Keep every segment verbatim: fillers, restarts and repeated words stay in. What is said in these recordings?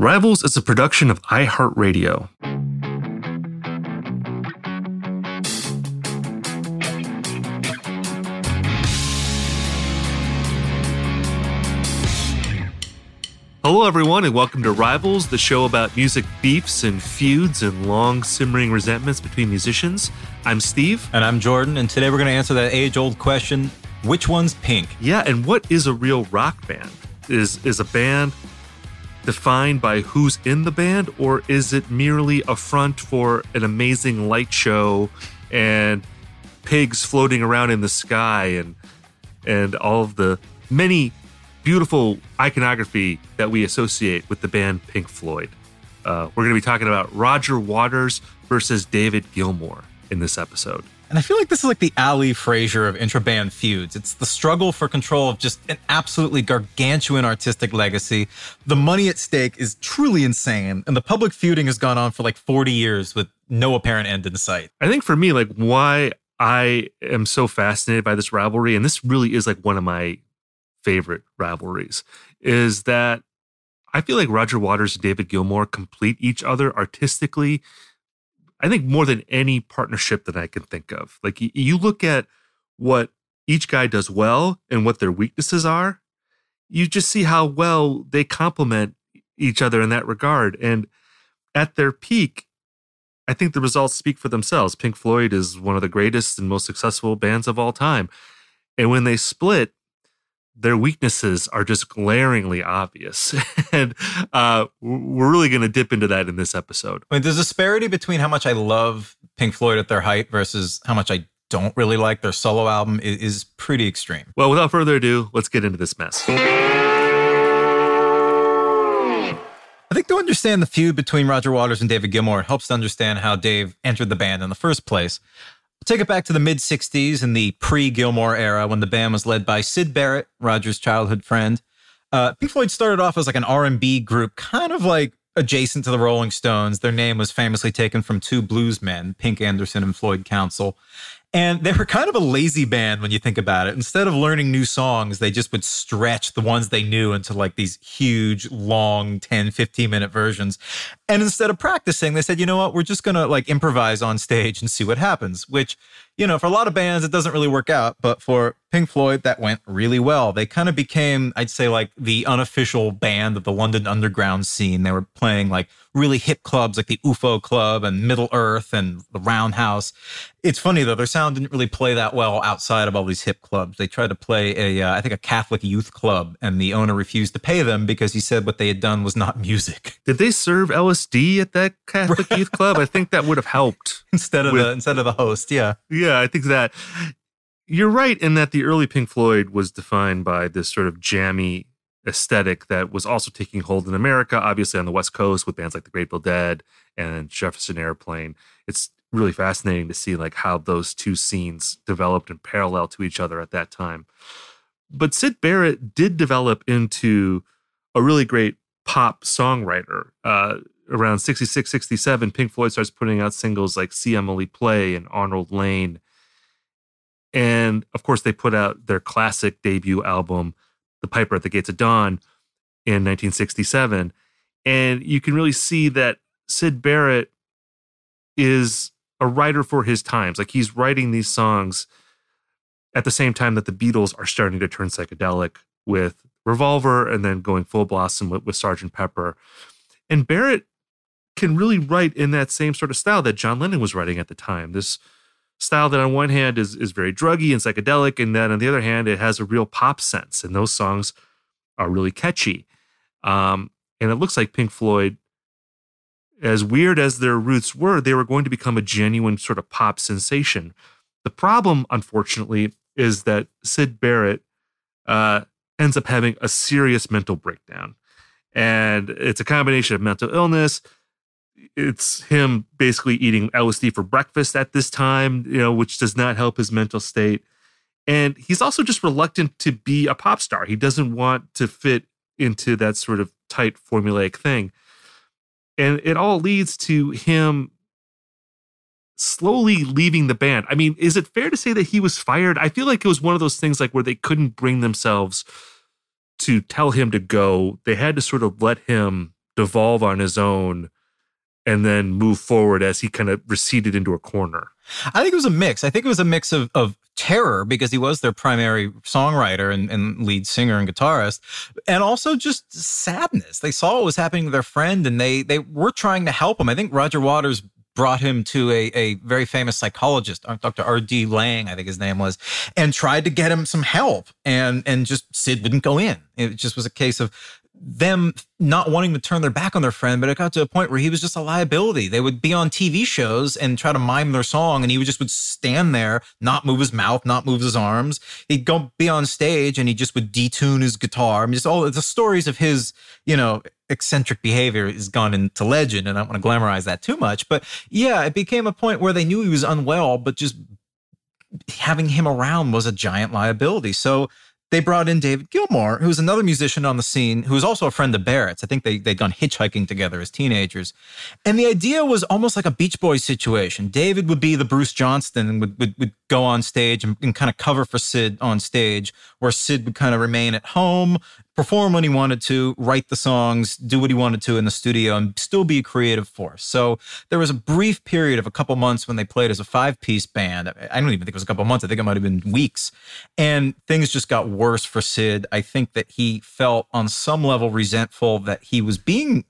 Rivals is a production of iHeartRadio. Hello, everyone, and welcome to Rivals, the show about music beefs and feuds and long simmering resentments between musicians. I'm Steve. And I'm Jordan, and today we're going to answer that age-old question, which one's Pink? Yeah, and what is a real rock band? Is, is a band defined by who's in the band, or is it merely a front for an amazing light show and pigs floating around in the sky and and all of the many beautiful iconography that we associate with the band Pink Floyd? Uh, we're going to be talking about Roger Waters versus David Gilmour in this episode. And I feel like this is like the Ali Frazier of intra-band feuds. It's the struggle for control of just an absolutely gargantuan artistic legacy. The money at stake is truly insane, and the public feuding has gone on for like forty years with no apparent end in sight. I think for me, like, why I am so fascinated by this rivalry, and this really is like one of my favorite rivalries, is that I feel like Roger Waters and David Gilmour complete each other artistically, I think, more than any partnership that I can think of. Like, you look at what each guy does well and what their weaknesses are, you just see how well they complement each other in that regard. And at their peak, I think the results speak for themselves. Pink Floyd is one of the greatest and most successful bands of all time. And when they split, their weaknesses are just glaringly obvious. and uh, we're really going to dip into that in this episode. I mean, the disparity between how much I love Pink Floyd at their height versus how much I don't really like their solo album is, is pretty extreme. Well, without further ado, let's get into this mess. I think to understand the feud between Roger Waters and David Gilmour, it helps to understand how Dave entered the band in the first place. Take it back to the mid-sixties in the pre-Gilmour era when the band was led by Syd Barrett, Roger's childhood friend. Uh, Pink Floyd started off as like an R and B group, kind of like adjacent to the Rolling Stones. Their name was famously taken from two blues men, Pink Anderson and Floyd Council. And they were kind of a lazy band when you think about it. Instead of learning new songs, they just would stretch the ones they knew into like these huge, long ten, fifteen minute versions. And instead of practicing, they said, you know what, we're just going to like improvise on stage and see what happens, which, you know, for a lot of bands, it doesn't really work out. But for Pink Floyd, that went really well. They kind of became, I'd say, like the unofficial band of the London underground scene. They were playing like really hip clubs like the U F O Club and Middle Earth and the Roundhouse. It's funny, though, their sound didn't really play that well outside of all these hip clubs. They tried to play, a, uh, I think, a Catholic youth club, and the owner refused to pay them because he said what they had done was not music. Did they serve L S D at that Catholic youth club? I think that would have helped. instead of with, the instead of the host, yeah. Yeah, I think that. You're right in that the early Pink Floyd was defined by this sort of jammy aesthetic that was also taking hold in America, obviously on the West Coast with bands like the Grateful Dead and Jefferson Airplane. It's really fascinating to see like how those two scenes developed in parallel to each other at that time. But Syd Barrett did develop into a really great pop songwriter. Uh, around sixty-six, sixty-seven, Pink Floyd starts putting out singles like See Emily Play and Arnold Lane. And of course, they put out their classic debut album, The Piper at the Gates of Dawn, in nineteen sixty-seven. And you can really see that Syd Barrett is a writer for his times. Like, he's writing these songs at the same time that the Beatles are starting to turn psychedelic with Revolver and then going full blossom with, with Sergeant Pepper. And Barrett can really write in that same sort of style that John Lennon was writing at the time. This style that on one hand is, is very druggy and psychedelic, and then on the other hand, it has a real pop sense, and those songs are really catchy. Um, and it looks like Pink Floyd, as weird as their roots were, they were going to become a genuine sort of pop sensation. The problem, unfortunately, is that Syd Barrett uh, ends up having a serious mental breakdown. And it's a combination of mental illness. It's him basically eating L S D for breakfast at this time, you know, which does not help his mental state. And he's also just reluctant to be a pop star. He doesn't want to fit into that sort of tight formulaic thing. And it all leads to him slowly leaving the band. I mean, is it fair to say that he was fired? I feel like it was one of those things like where they couldn't bring themselves to tell him to go. They had to sort of let him devolve on his own and then move forward as he kind of receded into a corner? I think it was a mix. I think it was a mix of of terror because he was their primary songwriter and, and lead singer and guitarist, and also just sadness. They saw what was happening to their friend, and they they were trying to help him. I think Roger Waters brought him to a, a very famous psychologist, Doctor R D Lang, I think his name was, and tried to get him some help. And and just Sid wouldn't go in. It just was a case of them not wanting to turn their back on their friend, but it got to a point where he was just a liability. They would be on T V shows and try to mime their song, and he would just would stand there, not move his mouth, not move his arms. He'd go be on stage and he just would detune his guitar. I mean, just all the stories of his, you know, eccentric behavior has gone into legend, and I don't want to glamorize that too much. But yeah, it became a point where they knew he was unwell, but just having him around was a giant liability. So they brought in David Gilmour, who was another musician on the scene, who was also a friend of Barrett's. I think they, they'd gone hitchhiking together as teenagers. And the idea was almost like a Beach Boys situation. David would be the Bruce Johnston and would, would, would go on stage and, and kind of cover for Sid on stage, where Sid would kind of remain at home, perform when he wanted to, write the songs, do what he wanted to in the studio, and still be a creative force. So there was a brief period of a couple months when they played as a five-piece band. I don't even think it was a couple months. I think it might have been weeks. And things just got worse for Sid. I think that he felt on some level resentful that he was being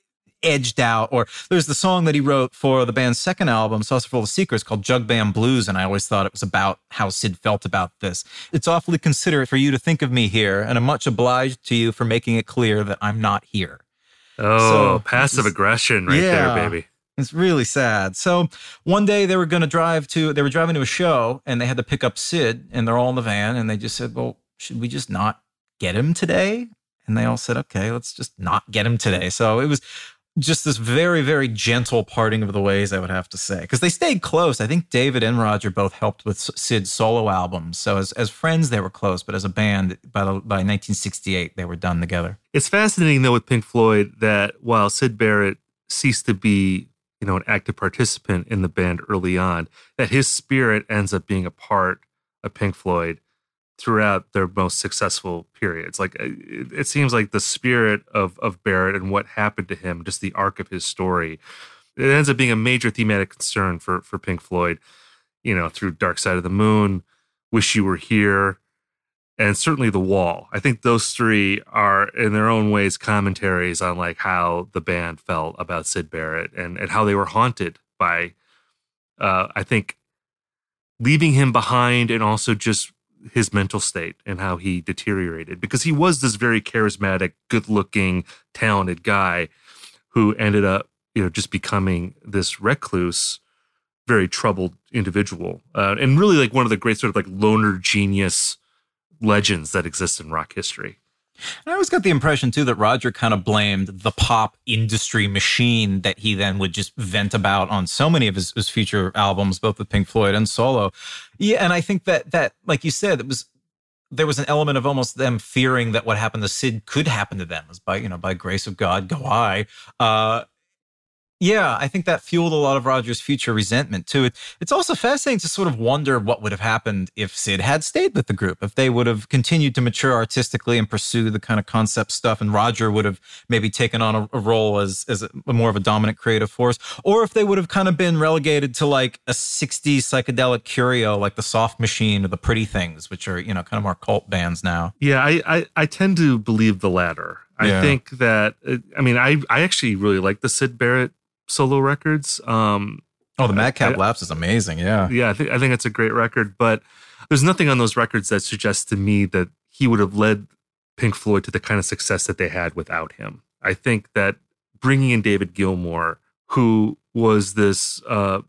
edged out. Or there's the song that he wrote for the band's second album, Saucer Full of Secrets, called Jug Band Blues, and I always thought it was about how Sid felt about this. It's awfully considerate for you to think of me here, and I'm much obliged to you for making it clear that I'm not here. Oh, so, passive aggression right yeah, there, baby. It's really sad. So one day they were going to drive to, they were driving to a show, and they had to pick up Sid, and they're all in the van, and they just said, well, should we just not get him today? And they all said, okay, let's just not get him today. So it was just this very, very gentle parting of the ways, I would have to say, because they stayed close. I think David and Roger both helped with Sid's solo albums. So as as friends, they were close, but as a band, by the, by nineteen sixty-eight, they were done together. It's fascinating, though, with Pink Floyd that while Syd Barrett ceased to be, you know, an active participant in the band early on, that his spirit ends up being a part of Pink Floyd throughout their most successful periods. Like, it, it seems like the spirit of of Barrett and what happened to him, just the arc of his story, it ends up being a major thematic concern for for Pink Floyd, you know, through Dark Side of the Moon, Wish You Were Here, and certainly The Wall. I think those three are, in their own ways, commentaries on like how the band felt about Syd Barrett and, and how they were haunted by, uh, I think, leaving him behind, and also just his mental state and how he deteriorated, because he was this very charismatic, good-looking, talented guy who ended up, you know, just becoming this recluse, very troubled individual, uh, and really like one of the great sort of like loner genius legends that exist in rock history. And I always got the impression, too, that Roger kind of blamed the pop industry machine that he then would just vent about on so many of his, his future albums, both with Pink Floyd and solo. Yeah, and I think that, that, like you said, it was there was an element of almost them fearing that what happened to Sid could happen to them, as by, you know, by grace of God, go I. Uh, Yeah, I think that fueled a lot of Roger's future resentment, too. It, it's also fascinating to sort of wonder what would have happened if Sid had stayed with the group, if they would have continued to mature artistically and pursue the kind of concept stuff, and Roger would have maybe taken on a, a role as, as a, more of a dominant creative force, or if they would have kind of been relegated to like a sixties psychedelic curio, like the Soft Machine or the Pretty Things, which are, you know, kind of more cult bands now. Yeah, I, I, I tend to believe the latter. I Yeah. think that, I mean, I, I actually really like the Syd Barrett solo records. Um, Oh, the Madcap I- Lapse is amazing. Yeah. yeah, I think I think it's a great record, but there's nothing on those records that suggests to me that he would have led Pink Floyd to the kind of success that they had without him. I think that bringing in David Gilmour, who was this, uh,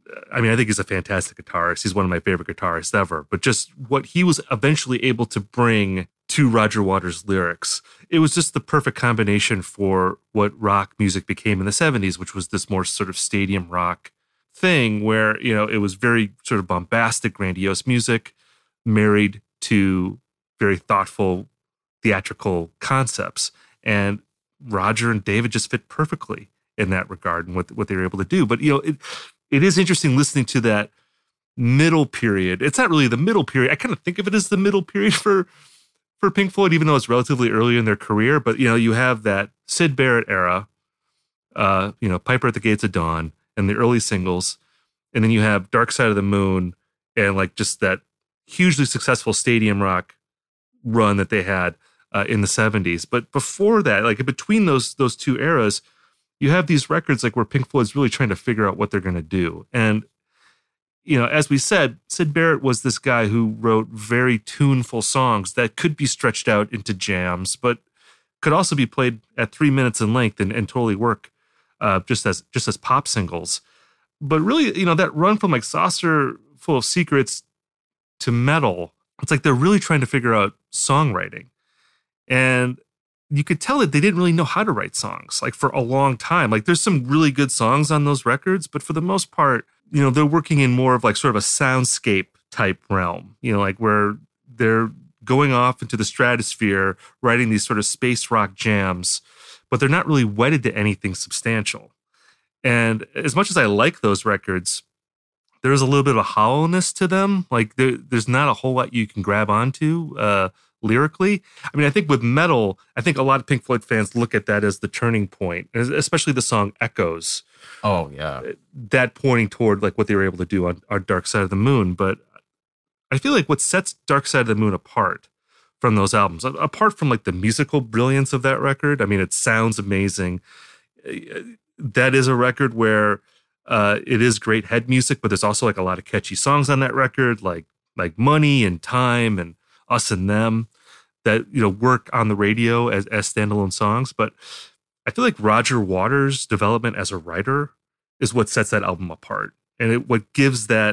I mean, I think he's a fantastic guitarist. He's one of my favorite guitarists ever, but just what he was eventually able to bring to Roger Waters' lyrics, it was just the perfect combination for what rock music became in the seventies, which was this more sort of stadium rock thing where, you know, it was very sort of bombastic, grandiose music married to very thoughtful theatrical concepts. And Roger and David just fit perfectly in that regard and what, what they were able to do. But, you know, it, it is interesting listening to that middle period. It's not really the middle period. I kind of think of it as the middle period for for Pink Floyd, even though it's relatively early in their career. But, you know, you have that Syd Barrett era, uh, you know, Piper at the Gates of Dawn and the early singles. And then you have Dark Side of the Moon and like just that hugely successful stadium rock run that they had uh, in the seventies. But before that, like between those those two eras, you have these records like where Pink Floyd's really trying to figure out what they're going to do. And, you know, as we said, Syd Barrett was this guy who wrote very tuneful songs that could be stretched out into jams, but could also be played at three minutes in length and, and totally work uh, just as just as pop singles. But really, you know, that run from like Saucer Full of Secrets to Metal, it's like they're really trying to figure out songwriting. And you could tell that they didn't really know how to write songs like for a long time. Like there's some really good songs on those records, but for the most part, you know, they're working in more of like sort of a soundscape type realm, you know, like where they're going off into the stratosphere, writing these sort of space rock jams, but they're not really wedded to anything substantial. And as much as I like those records, there's a little bit of a hollowness to them. Like there, there's not a whole lot you can grab onto uh, lyrically. I mean, I think with Metal, I think a lot of Pink Floyd fans look at that as the turning point, especially the song Echoes. Oh, yeah. That pointing toward like what they were able to do on, on Dark Side of the Moon. But I feel like what sets Dark Side of the Moon apart from those albums, apart from like the musical brilliance of that record, I mean, it sounds amazing. That is a record where uh, it is great head music, but there's also like a lot of catchy songs on that record, like like Money and Time and Us and Them, that, you know, work on the radio as, as standalone songs. But I feel like Roger Waters' development as a writer is what sets that album apart. And it, what gives that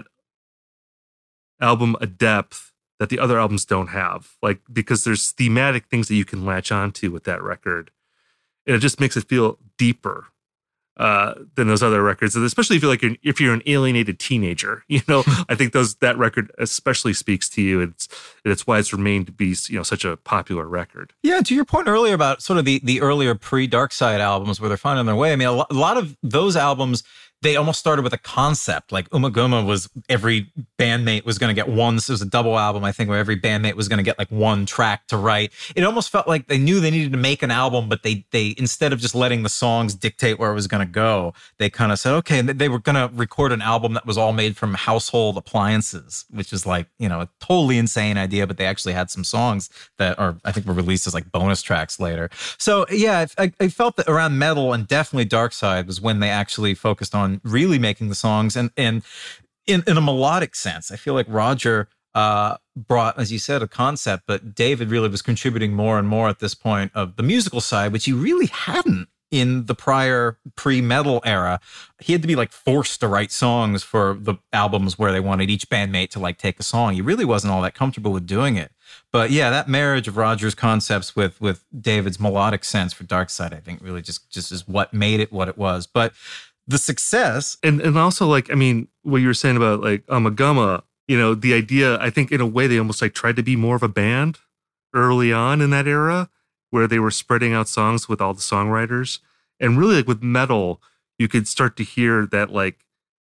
album a depth that the other albums don't have. Like, because there's thematic things that you can latch onto with that record. And it just makes it feel deeper uh, than those other records. And especially if you're like, an, if you're an alienated teenager, you know, I think those, that record especially speaks to you. It's, it's why it's remained to be, you know, such a popular record. Yeah. To your point earlier about sort of the, the earlier pre-Dark Side albums where they're finding their way. I mean, a lot, a lot of those albums, they almost started with a concept. Like Ummagumma was every bandmate was going to get one. This was a double album, I think, where every bandmate was going to get like one track to write. It almost felt like they knew they needed to make an album, but they they instead of just letting the songs dictate where it was going to go, they kind of said, okay, and they were going to record an album that was all made from household appliances, which is like, you know, a totally insane idea, but they actually had some songs that are, I think, were released as like bonus tracks later. So yeah, I, I felt that around Metal and definitely Dark Side was when they actually focused on really making the songs and and in, in a melodic sense. I feel like Roger uh, brought, as you said, a concept, but David really was contributing more and more at this point of the musical side, which he really hadn't in the prior pre-metal era. He had to be like forced to write songs for the albums where they wanted each bandmate to like take a song. He really wasn't all that comfortable with doing it. But yeah, that marriage of Roger's concepts with with David's melodic sense for Dark Side, I think really just just is what made it what it was. But the success. And and also, like, I mean, what you were saying about, like, Ummagumma, you know, the idea, I think in a way they almost, like, tried to be more of a band early on in that era where they were spreading out songs with all the songwriters. And really, like, with Metal, you could start to hear that, like,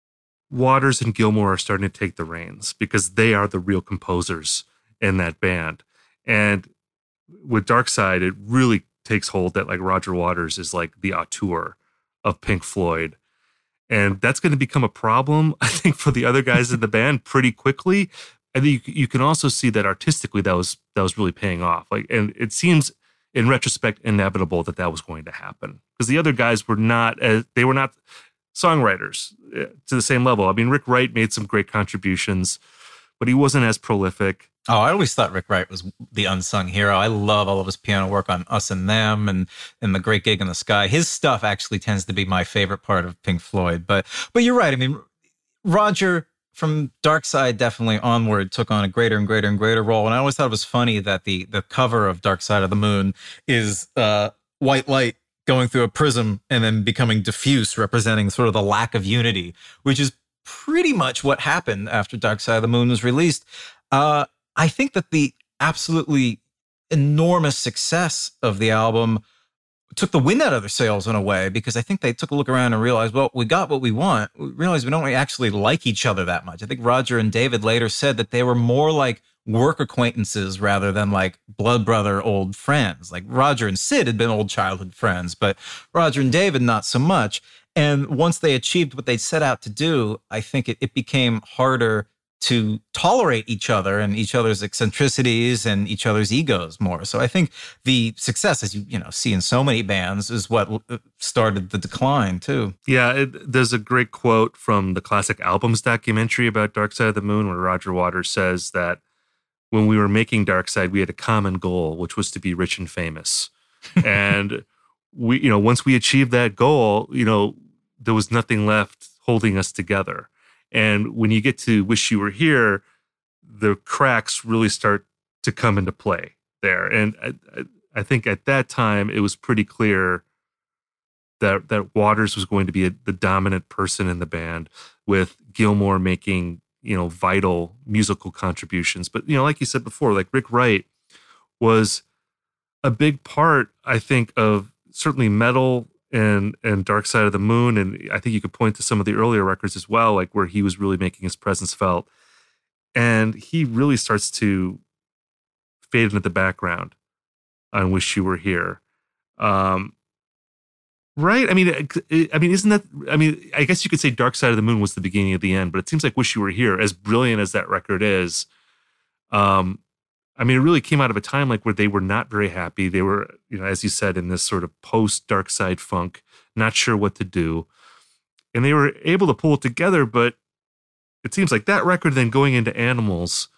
Waters and Gilmour are starting to take the reins because they are the real composers in that band. And with Dark Side, it really takes hold that, like, Roger Waters is, like, the auteur of Pink Floyd. And that's going to become a problem, I think, for the other guys in the band pretty quickly. And you, you can also see that artistically that was that was really paying off. Like, and it seems in retrospect inevitable that that was going to happen because the other guys were not as, they were not songwriters to the same level. I mean, Rick Wright made some great contributions, but he wasn't as prolific. Oh, I always thought Rick Wright was the unsung hero. I love all of his piano work on Us and Them and, and The Great Gig in the Sky. His stuff actually tends to be my favorite part of Pink Floyd. But but you're right. I mean, Roger from Dark Side definitely onward took on a greater and greater and greater role. And I always thought it was funny that the the cover of Dark Side of the Moon is uh, white light going through a prism and then becoming diffuse, representing sort of the lack of unity, which is pretty much what happened after Dark Side of the Moon was released. Uh, I think that the absolutely enormous success of the album took the wind out of their sails in a way, because I think they took a look around and realized, well, we got what we want. We realized we don't actually like each other that much. I think Roger and David later said that they were more like work acquaintances rather than like blood brother old friends. Like Roger and Sid had been old childhood friends, but Roger and David not so much. And once they achieved what they set out to do, I think it, it became harder to tolerate each other and each other's eccentricities and each other's egos more. So I think the success, as you you know see in so many bands, is what started the decline too. Yeah, it, there's a great quote from the Classic Albums documentary about Dark Side of the Moon, where Roger Waters says that when we were making Dark Side, we had a common goal, which was to be rich and famous. And we, you know, once we achieved that goal, you know, there was nothing left holding us together. And when you get to Wish You Were Here, the cracks really start to come into play there. And I, I think at that time, it was pretty clear that that Waters was going to be a, the dominant person in the band, with Gilmour making, you know, vital musical contributions. But, you know, like you said before, like Rick Wright was a big part, I think, of certainly Metal and and Dark Side of the Moon, and I think you could point to some of the earlier records as well, like where he was really making his presence felt. And he really starts to fade into the background on Wish You Were Here. Um, right? I mean, I mean, isn't that, I mean, I guess you could say Dark Side of the Moon was the beginning of the end, but it seems like Wish You Were Here, as brilliant as that record is, um, I mean, it really came out of a time like where they were not very happy. They were, you know, as you said, in this sort of post Dark Side funk, not sure what to do. And they were able to pull it together, but it seems like that record then going into Animals,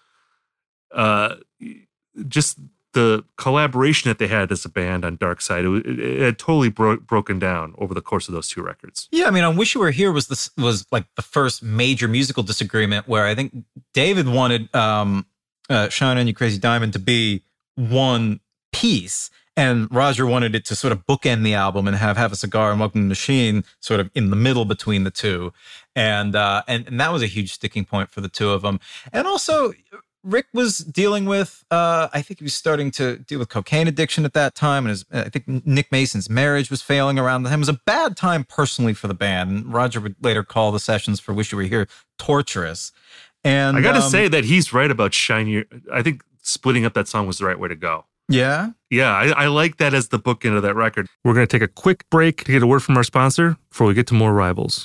uh, just the collaboration that they had as a band on Dark Side, it, it, it had totally bro- broken down over the course of those two records. Yeah, I mean, on Wish You Were Here was this was like the first major musical disagreement where I think David wanted um, Uh, Shine On You Crazy Diamond to be one piece, and Roger wanted it to sort of bookend the album and have Have a Cigar and Welcome to the Machine sort of in the middle between the two. And, uh, and, and that was a huge sticking point for the two of them. And also, Rick was dealing with, uh, I think he was starting to deal with cocaine addiction at that time. And his, I think Nick Mason's marriage was failing around him. It was a bad time personally for the band. And Roger would later call the sessions for Wish You Were Here torturous. And I got to um, say that he's right about Shine Your, I think splitting up that song was the right way to go. Yeah? Yeah, I, I like that as the bookend of that record. We're going to take a quick break to get a word from our sponsor before we get to more Rivals.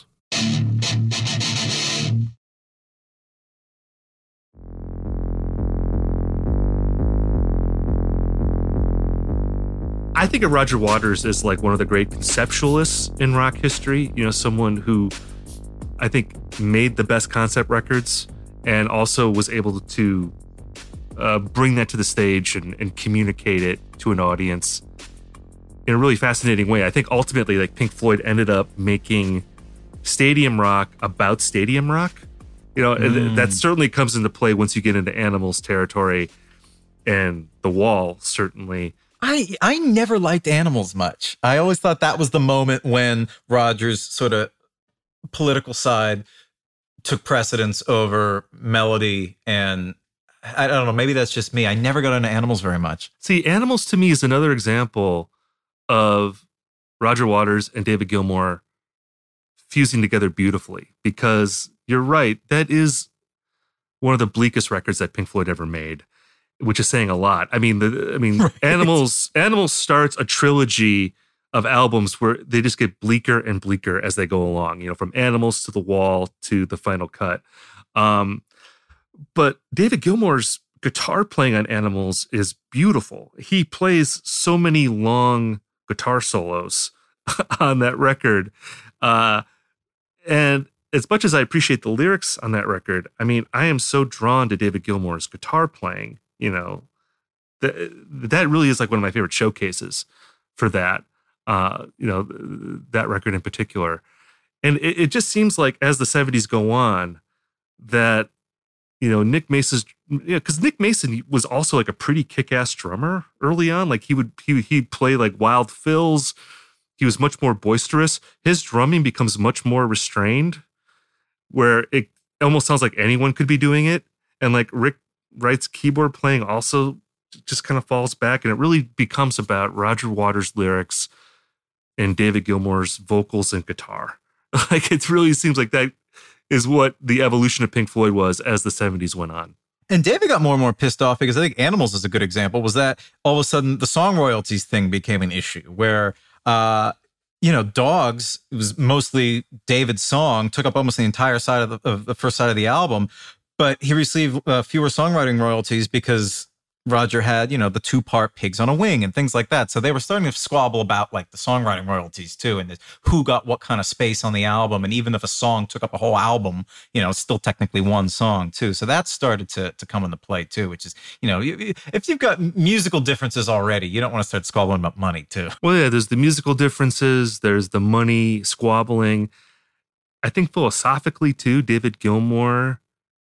I think of Roger Waters as like one of the great conceptualists in rock history. You know, someone who I think made the best concept records and also was able to uh, bring that to the stage and, and communicate it to an audience in a really fascinating way. I think ultimately, like, Pink Floyd ended up making stadium rock about stadium rock. You know, mm. that certainly comes into play once you get into Animals territory, and The Wall certainly. I I never liked Animals much. I always thought that was the moment when Roger's sort of political side took precedence over melody, and I don't know, maybe that's just me. I never got into Animals very much. See, Animals to me is another example of Roger Waters and David Gilmour fusing together beautifully, because you're right, that is one of the bleakest records that Pink Floyd ever made, which is saying a lot. I mean, the I mean, right. Animals Animals starts a trilogy of albums where they just get bleaker and bleaker as they go along, you know, from Animals to The Wall to the final cut. Um, but David Gilmour's guitar playing on Animals is beautiful. He plays so many long guitar solos on that record. Uh, and as much as I appreciate the lyrics on that record, I mean, I am so drawn to David Gilmour's guitar playing, you know, that, that really is like one of my favorite showcases for that. Uh, you know, that record in particular. And it, it just seems like as the seventies go on that, you know, Nick Mason's, you know, because Nick Mason was also like a pretty kick-ass drummer early on. Like he would, he, he'd play like wild fills. He was much more boisterous. His drumming becomes much more restrained, where it almost sounds like anyone could be doing it. And like Rick Wright's keyboard playing also just kind of falls back, and it really becomes about Roger Waters' lyrics and David Gilmour's vocals and guitar. Like, it really seems like that is what the evolution of Pink Floyd was as the seventies went on. And David got more and more pissed off because I think Animals is a good example, was that all of a sudden the song royalties thing became an issue where, uh, you know, Dogs, it was mostly David's song, took up almost the entire side of the, of the first side of the album, but he received uh, fewer songwriting royalties because Roger had, you know, the two-part Pigs on a Wing and things like that. So they were starting to squabble about like the songwriting royalties too, and who got what kind of space on the album. And even if a song took up a whole album, you know, it's still technically one song too. So that started to to come into play too, which is, you know, if you've got musical differences already, you don't want to start squabbling about money too. Well, yeah, there's the musical differences. There's the money squabbling. I think philosophically too, David Gilmour,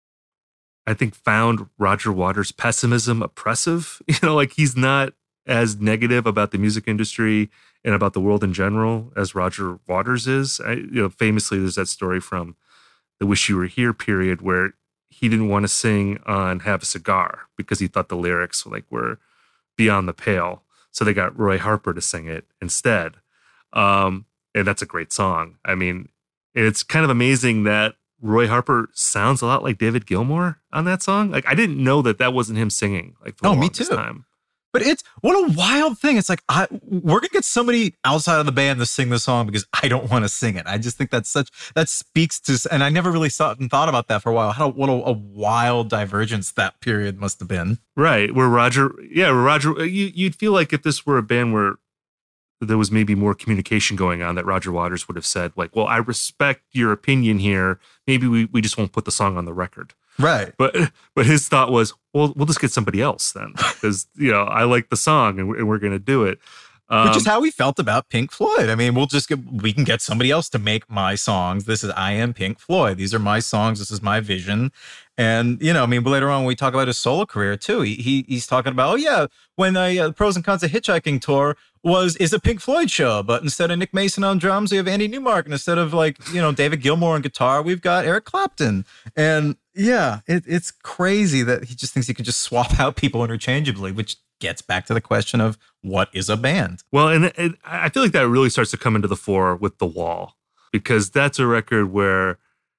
I think, found Roger Waters' pessimism oppressive. You know, like he's not as negative about the music industry and about the world in general as Roger Waters is. I, you know, famously, there's that story from the Wish You Were Here period where he didn't want to sing on Have a Cigar because he thought the lyrics like were beyond the pale. So they got Roy Harper to sing it instead. Um, and that's a great song. I mean, it's kind of amazing that Roy Harper sounds a lot like David Gilmour on that song. Like I didn't know that that wasn't him singing. Like for oh, the me longest too. Time. But it's what a wild thing. It's like I, we're gonna get somebody outside of the band to sing the song because I don't want to sing it. I just think that's such that speaks to, and I never really thought and thought about that for a while. How what a, a wild divergence that period must have been. Right, where Roger, yeah, where Roger, you, you'd feel like if this were a band where there was maybe more communication going on, that Roger Waters would have said, like, well, I respect your opinion here. Maybe we, we just won't put the song on the record. Right. But but his thought was, well, we'll just get somebody else then. Because, you know, I like the song and we're, and we're going to do it. Um, Which is how we felt about Pink Floyd. I mean, we'll just get, we can get somebody else to make my songs. This is, I am Pink Floyd. These are my songs. This is my vision. And, you know, I mean, later on, when we talk about his solo career too, he, he he's talking about, oh yeah, when the uh, Pros and Cons of Hitchhiking tour was, is a Pink Floyd show, but instead of Nick Mason on drums, we have Andy Newmark. And instead of like, you know, David Gilmour on guitar, we've got Eric Clapton. And yeah, it, it's crazy that he just thinks he can just swap out people interchangeably, which gets back to the question of what is a band? Well, and it, I feel like that really starts to come into the fore with The Wall, because that's a record where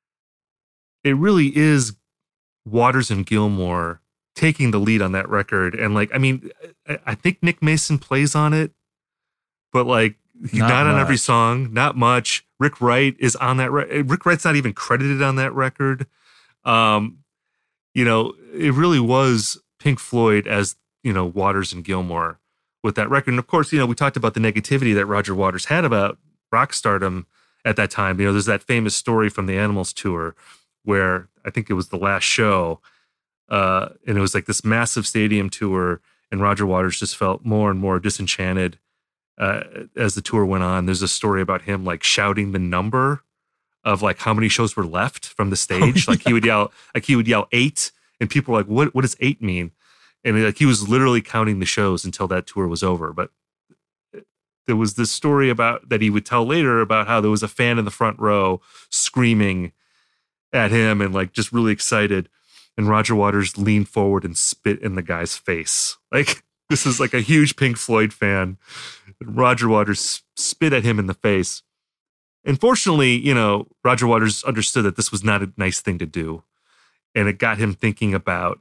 it really is Waters and Gilmour taking the lead on that record. And like, I mean, I think Nick Mason plays on it, but like he's not, not on every song, not much. Rick Wright is on that. Re- Rick Wright's not even credited on that record. Um, you know, it really was Pink Floyd as, you know, Waters and Gilmour with that record. And of course, you know, we talked about the negativity that Roger Waters had about rock stardom at that time. You know, there's that famous story from the Animals tour where I think it was the last show, uh, and it was like this massive stadium tour, and Roger Waters just felt more and more disenchanted uh, as the tour went on. There's a story about him like shouting the number of like how many shows were left from the stage. Oh, yeah. Like he would yell, like he would yell eight, and people were like, "What? What does eight mean?" And like he was literally counting the shows until that tour was over. But there was this story about that he would tell later about how there was a fan in the front row screaming at him and like just really excited, and Roger Waters leaned forward and spit in the guy's face. Like this is like a huge Pink Floyd fan. Roger Waters spit at him in the face. And fortunately, you know, Roger Waters understood that this was not a nice thing to do, and it got him thinking about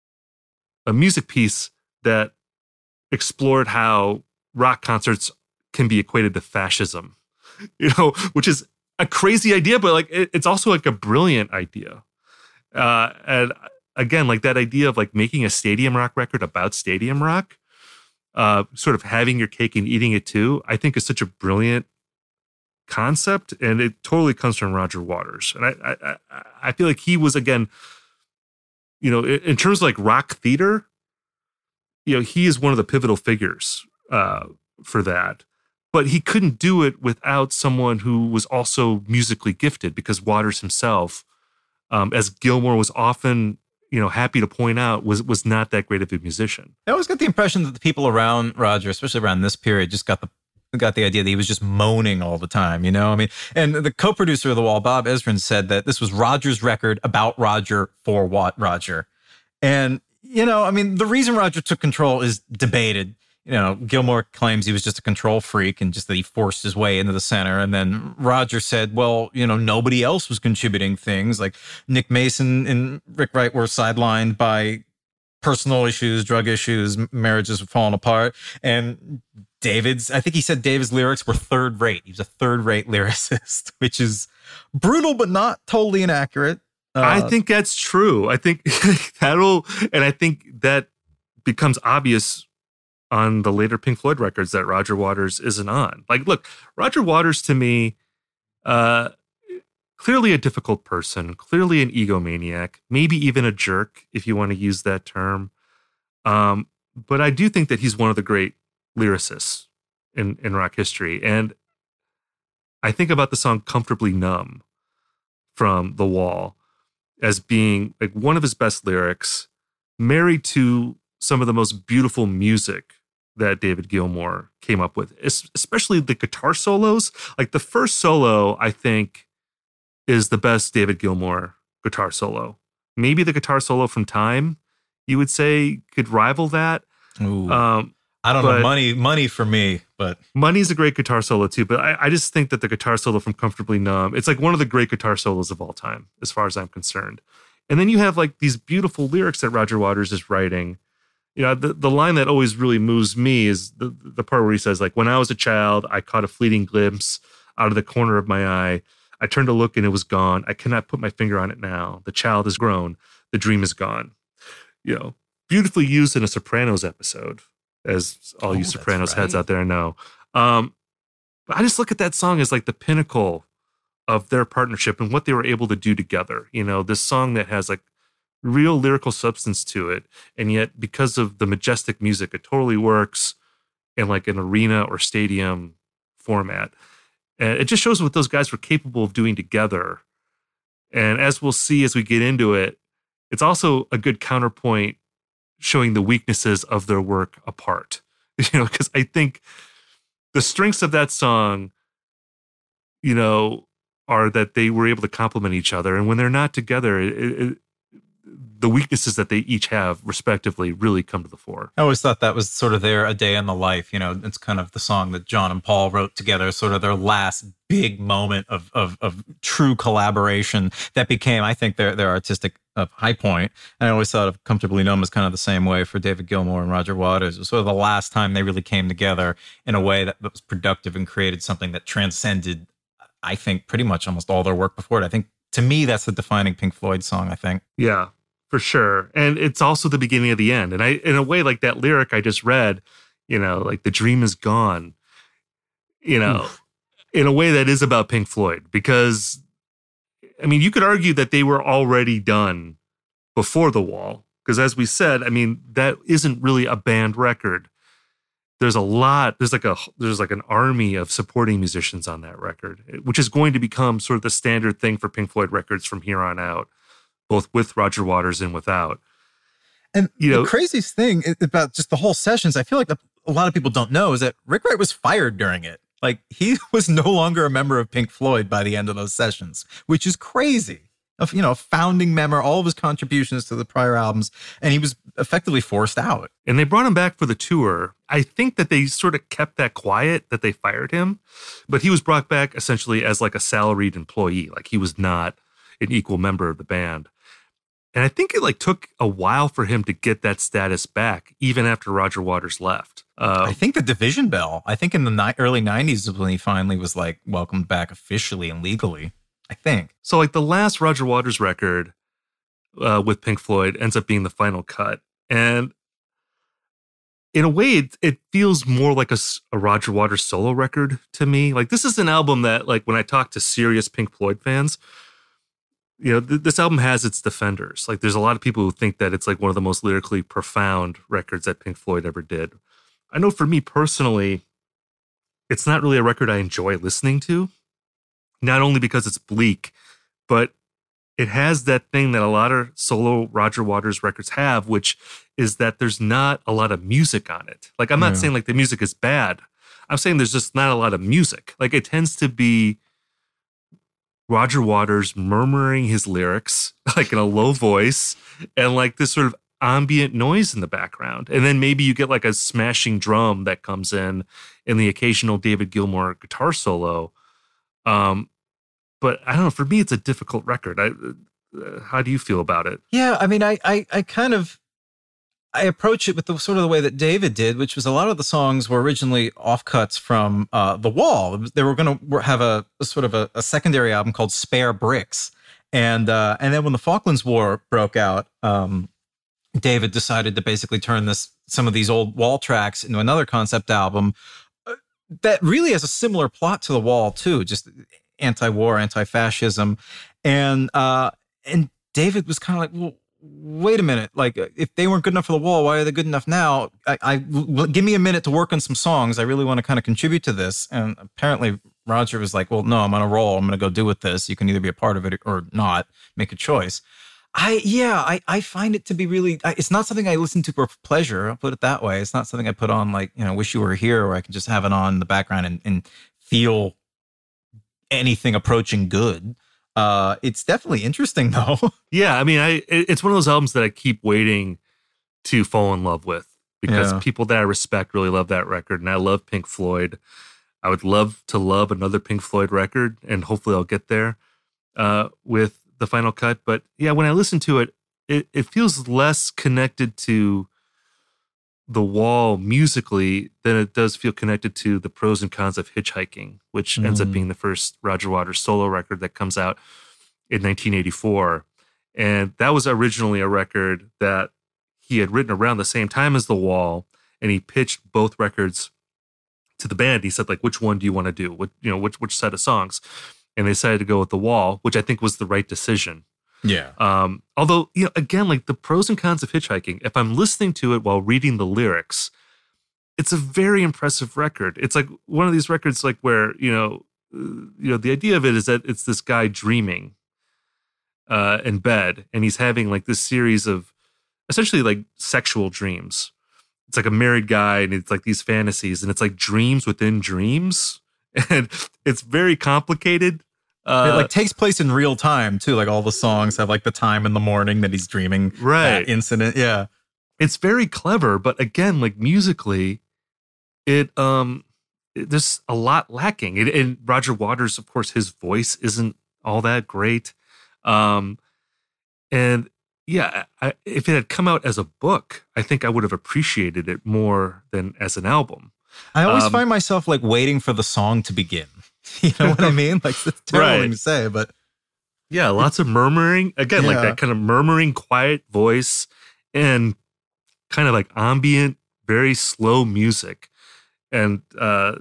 a music piece that explored how rock concerts can be equated to fascism, you know, which is a crazy idea, but like it, it's also like a brilliant idea. Uh, and again, like that idea of like making a stadium rock record about stadium rock, uh, sort of having your cake and eating it too, I think is such a brilliant concept, and it totally comes from Roger Waters. And I, I, I feel like he was, again, you know, in terms of like rock theater, you know, he is one of the pivotal figures uh, for that. But he couldn't do it without someone who was also musically gifted, because Waters himself, um, as Gilmour was often, you know, happy to point out, was was not that great of a musician. I always got the impression that the people around Roger, especially around this period, just got the got the idea that he was just moaning all the time, you know? I mean, and the co-producer of The Wall, Bob Ezrin, said that this was Roger's record about Roger for what Roger. And, you know, I mean, the reason Roger took control is debated. you know, Gilmour claims he was just a control freak and just that he forced his way into the center. And then Roger said, well, you know, nobody else was contributing things. Like Nick Mason and Rick Wright were sidelined by personal issues, drug issues, marriages were falling apart. And David's, I think he said David's lyrics were third rate. He was a third rate lyricist, which is brutal, but not totally inaccurate. Uh, I think that's true. I think that'll, and I think that becomes obvious on the later Pink Floyd records that Roger Waters isn't on. Like, look, Roger Waters to me, uh, clearly a difficult person, clearly an egomaniac, maybe even a jerk, if you want to use that term. Um, but I do think that he's one of the great lyricists in, in rock history. And I think about the song Comfortably Numb from The Wall as being like one of his best lyrics, married to some of the most beautiful music that David Gilmour came up with, especially the guitar solos. Like the first solo, I think, is the best David Gilmour guitar solo. Maybe the guitar solo from Time, you would say, could rival that. Ooh. Um, I don't know, money, money for me, but Money's a great guitar solo too. But I, I just think that the guitar solo from Comfortably Numb, it's like one of the great guitar solos of all time, as far as I'm concerned. And then you have like these beautiful lyrics that Roger Waters is writing. You know, the, the line that always really moves me is the, the part where he says, like, when I was a child, I caught a fleeting glimpse out of the corner of my eye. I turned to look and it was gone. I cannot put my finger on it now. The child is grown. The dream is gone. You know, beautifully used in a Sopranos episode, as all Oh, you Sopranos that's right. heads out there know. Um, but I just look at that song as like the pinnacle of their partnership and what they were able to do together. You know, this song that has like real lyrical substance to it. And yet because of the majestic music, it totally works in like an arena or stadium format. And it just shows what those guys were capable of doing together. And as we'll see as we get into it, it's also a good counterpoint showing the weaknesses of their work apart. You know, because I think the strengths of that song, you know, are that they were able to complement each other. And when they're not together, it, it, the weaknesses that they each have respectively really come to the fore. I always thought that was sort of their A Day in the Life. You know, it's kind of the song that John and Paul wrote together, sort of their last big moment of of, of true collaboration that became, I think, their their artistic uh, high point. And I always thought of Comfortably Numb as kind of the same way for David Gilmour and Roger Waters. It was sort of the last time they really came together in a way that, that was productive and created something that transcended, I think, pretty much almost all their work before it. I think, to me, that's the defining Pink Floyd song, I think. Yeah. For sure. And it's also the beginning of the end. And I, in a way, like that lyric I just read, you know, like the dream is gone, you know, Oof. in a way that is about Pink Floyd, because, I mean, you could argue that they were already done before The Wall. Because as we said, I mean, that isn't really a band record. There's a lot, there's like a, there's like an army of supporting musicians on that record, which is going to become sort of the standard thing for Pink Floyd records from here on out, both with Roger Waters and without. And you know, the craziest thing about just the whole sessions, I feel like a lot of people don't know, is that Rick Wright was fired during it. Like, he was no longer a member of Pink Floyd by the end of those sessions, which is crazy. Of, you know, a founding member, all of his contributions to the prior albums, and he was effectively forced out. And they brought him back for the tour. I think that they sort of kept that quiet, that they fired him, but he was brought back essentially as like a salaried employee. Like, he was not an equal member of the band. And I think it like took a while for him to get that status back, even after Roger Waters left. Uh, I think the Division Bell, I think in the ni- early nineties is when he finally was like welcomed back officially and legally, I think. So like the last Roger Waters record uh, with Pink Floyd ends up being the final cut. And in a way, it, it feels more like a, a Roger Waters solo record to me. Like, this is an album that, like, when I talk to serious Pink Floyd fans, you know, th- this album has its defenders. Like, there's a lot of people who think that it's like one of the most lyrically profound records that Pink Floyd ever did. I know for me personally, it's not really a record I enjoy listening to, not only because it's bleak, but it has that thing that a lot of solo Roger Waters records have, which is that there's not a lot of music on it. Like, I'm not Yeah. saying like the music is bad. I'm saying there's just not a lot of music. Like, it tends to be Roger Waters murmuring his lyrics, like in a low voice, and like this sort of ambient noise in the background. And then maybe you get like a smashing drum that comes in and the occasional David Gilmour guitar solo. Um, but I don't know, for me, it's a difficult record. I, uh, how do you feel about it? Yeah, I mean, I, I, I kind of, I approach it with the sort of the way that David did, which was a lot of the songs were originally offcuts from uh, The Wall. They were going to have a, a sort of a, a secondary album called Spare Bricks. And uh, and then when the Falklands War broke out, um, David decided to basically turn this some of these old Wall tracks into another concept album uh, that really has a similar plot to The Wall too, just anti-war, anti-fascism, and uh, and David was kind of like, well, wait a minute, like if they weren't good enough for The Wall, why are they good enough now? I, I give me a minute to work on some songs. I really want to kind of contribute to this, and apparently Roger was like, well, no, I'm on a roll. I'm going to go do with this. You can either be a part of it or not. Make a choice. I, yeah, I, I find it to be really, I, it's not something I listen to for pleasure. I'll put it that way. It's not something I put on like, you know, Wish You Were Here, where I can just have it on in the background and, and feel anything approaching good. Uh, it's definitely interesting though. Yeah. I mean, I, it's one of those albums that I keep waiting to fall in love with because Yeah. people that I respect really love that record. And I love Pink Floyd. I would love to love another Pink Floyd record, and hopefully I'll get there uh, with the final cut. But yeah, when I listen to it, it, it feels less connected to The Wall musically than it does feel connected to the pros and cons of Hitchhiking, which ends up Mm. being the first Roger Waters solo record that comes out in nineteen eighty-four. And that was originally a record that he had written around the same time as The Wall, and he pitched both records to the band. He said, like, which one do you want to do? What, you know, which which set of songs? And they decided to go with The Wall, which I think was the right decision. Yeah. Um, although, you know, again, like the pros and cons of Hitchhiking, if I'm listening to it while reading the lyrics, it's a very impressive record. It's like one of these records, like where, you know, uh, you know, the idea of it is that it's this guy dreaming uh, in bed, and he's having like this series of essentially like sexual dreams. It's like a married guy, and it's like these fantasies, and it's like dreams within dreams, and it's very complicated. Uh, It like takes place in real time too. Like all the songs have like the time in the morning that he's dreaming Right. that incident. Yeah. it's very clever, but again, like musically, it um, it- there's a lot lacking. It, and Roger Waters, of course, his voice isn't all that great. Um, and yeah, I, if it had come out as a book, I think I would have appreciated it more than as an album. I always Um, find myself like waiting for the song to begin. You know what I mean? Like it's a terrible Right. thing to say, but Yeah, lots of murmuring. Again, like Yeah. that kind of murmuring, quiet voice and kind of like ambient, very slow music. And uh,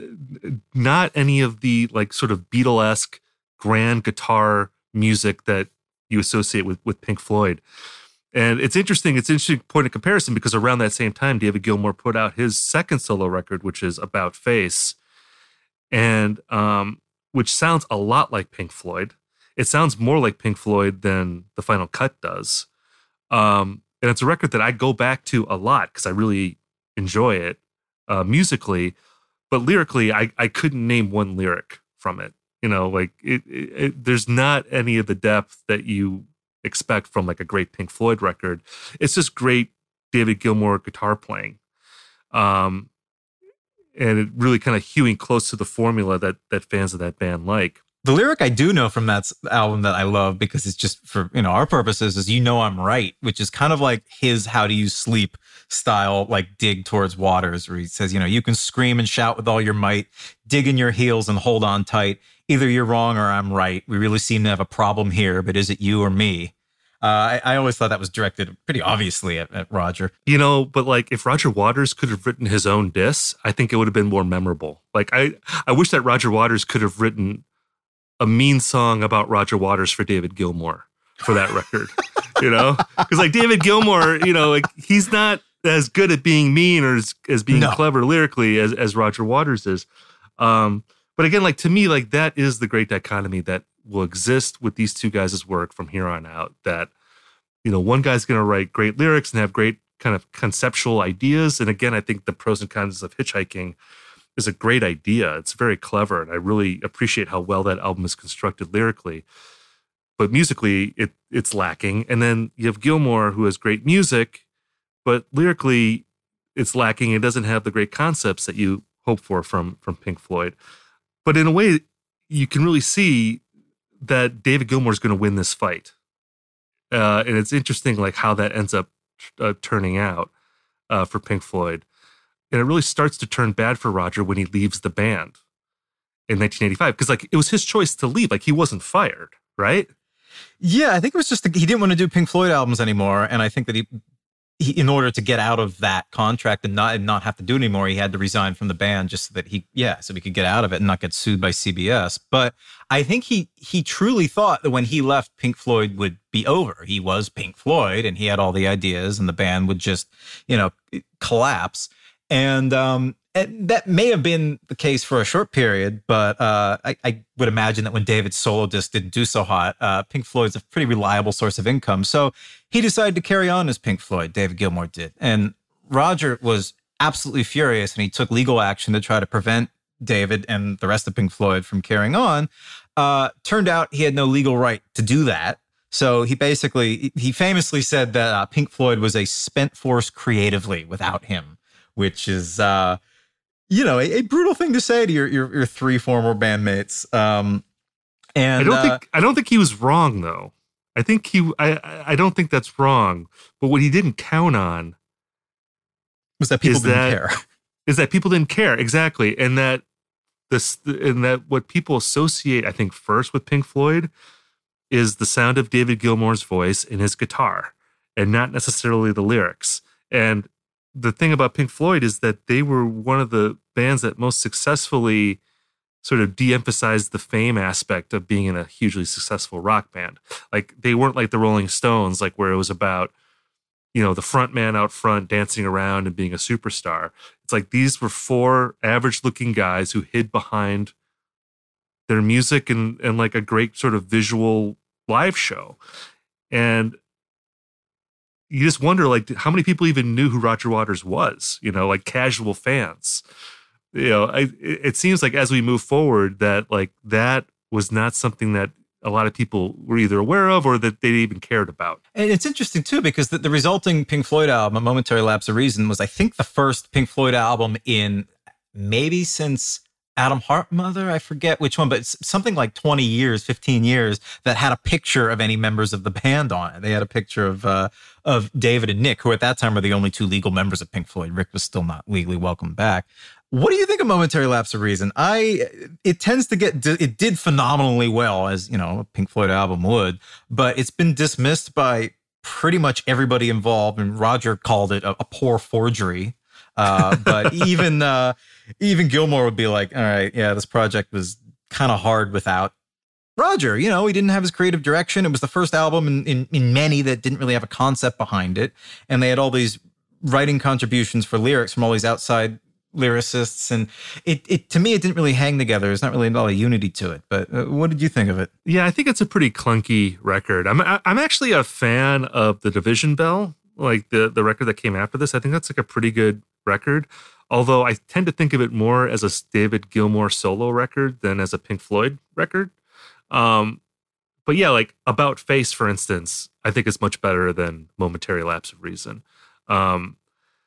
not any of the like sort of Beatlesque grand guitar music that you associate with, with Pink Floyd. And it's interesting. It's an interesting point of comparison because around that same time, David Gilmour put out his second solo record, which is About Face, and um, which sounds a lot like Pink Floyd. It sounds more like Pink Floyd than the final cut does. Um, and it's a record that I go back to a lot because I really enjoy it uh, musically, but lyrically, I, I couldn't name one lyric from it. You know, like it, it, it, there's not any of the depth that you expect from like a great Pink Floyd record. It's just great David Gilmour guitar playing. Um, and it really kind of hewing close to the formula that that fans of that band like. the lyric I do know from that s- album that I love because it's just for, you know, our purposes is "You Know I'm Right," which is kind of like his "How Do You Sleep" style, like dig towards Waters, where he says, you know, you can scream and shout with all your might, dig in your heels and hold on tight. Either you're wrong or I'm right. We really seem to have a problem here, but is it you or me? Uh, I, I always thought that was directed pretty obviously at, at Roger. You know, but like if Roger Waters could have written his own diss, I think it would have been more memorable. Like I, I wish that Roger Waters could have written a mean song about Roger Waters for David Gilmour for that record. You know, because like David Gilmour, you know, like he's not as good at being mean or as, as being No. clever lyrically as as Roger Waters is. Um, but again, like to me, like that is the great dichotomy that will exist with these two guys' work from here on out. That, you know, one guy's going to write great lyrics and have great kind of conceptual ideas. And again, I think the pros and cons of Hitchhiking is a great idea. It's very clever. And I really appreciate how well that album is constructed lyrically. but musically it it's lacking. And then you have Gilmour, who has great music, but lyrically it's lacking. It doesn't have the great concepts that you hope for from from Pink Floyd. But in a way, you can really see that David Gilmour is going to win this fight. Uh, and it's interesting, like how that ends up uh, turning out uh, for Pink Floyd. And it really starts to turn bad for Roger when he leaves the band in nineteen eighty-five, because like it was his choice to leave. Like he wasn't fired, right? Yeah, I think it was just he didn't want to do Pink Floyd albums anymore, and I think that he, he in order to get out of that contract and not and not have to do it anymore, he had to resign from the band just so that he yeah, so he could get out of it and not get sued by C B S. But I think he he truly thought that when he left, Pink Floyd would be over. He was Pink Floyd, and he had all the ideas, and the band would just you know collapse. And um, and that may have been the case for a short period, but uh, I, I would imagine that when David's solo disc didn't do so hot, uh, Pink Floyd's a pretty reliable source of income. So he decided to carry on as Pink Floyd, David Gilmour did. And Roger was absolutely furious, and he took legal action to try to prevent David and the rest of Pink Floyd from carrying on. Uh, turned out he had no legal right to do that. So he basically, he famously said that uh, Pink Floyd was a spent force creatively without him, which is, uh, you know, a, a brutal thing to say to your your, your three former bandmates. Um, and I don't uh, think I don't think he was wrong though. I think he I I don't think that's wrong. But what he didn't count on was that people is didn't that, care. Is that people didn't care exactly, and that this and that what people associate, I think, first with Pink Floyd is the sound of David Gilmour's voice and his guitar, and not necessarily the lyrics. And the thing about Pink Floyd is that they were one of the bands that most successfully sort of de-emphasized the fame aspect of being in a hugely successful rock band. Like they weren't like the Rolling Stones, like where it was about, you know, the front man out front dancing around and being a superstar. It's like these were four average looking guys who hid behind their music and, and like a great sort of visual live show. And you just wonder, like, how many people even knew who Roger Waters was, you know, like casual fans. You know, I, it seems like as we move forward that, like, that was not something that a lot of people were either aware of or that they even cared about. And it's interesting, too, because the, the resulting Pink Floyd album, A Momentary Lapse of Reason, was, I think, the first Pink Floyd album in maybe since Adam Heartmother, I forget which one, but it's something like twenty years, fifteen years that had a picture of any members of the band on it. They had a picture of uh, of David and Nick, who at that time were the only two legal members of Pink Floyd. Rick was still not legally welcomed back. What do you think of Momentary Lapse of Reason? I it tends to get it did phenomenally well, as you know, a Pink Floyd album would, but it's been dismissed by pretty much everybody involved, and Roger called it a, a poor forgery. Uh, but even uh, even Gilmour would be like, all right, yeah, this project was kind of hard without Roger. You know, he didn't have his creative direction. It was the first album in, in, in many that didn't really have a concept behind it. And they had all these writing contributions for lyrics from all these outside lyricists. And it, it to me, it didn't really hang together. There's not really a lot of unity to it. But uh, what did you think of it? Yeah, I think it's a pretty clunky record. I'm I'm actually a fan of The Division Bell, like the, the record that came after this. I think that's like a pretty good record, although I tend to think of it more as a David Gilmour solo record than as a Pink Floyd record. Um, but yeah, like About Face, for instance, I think is much better than Momentary Lapse of Reason. Um,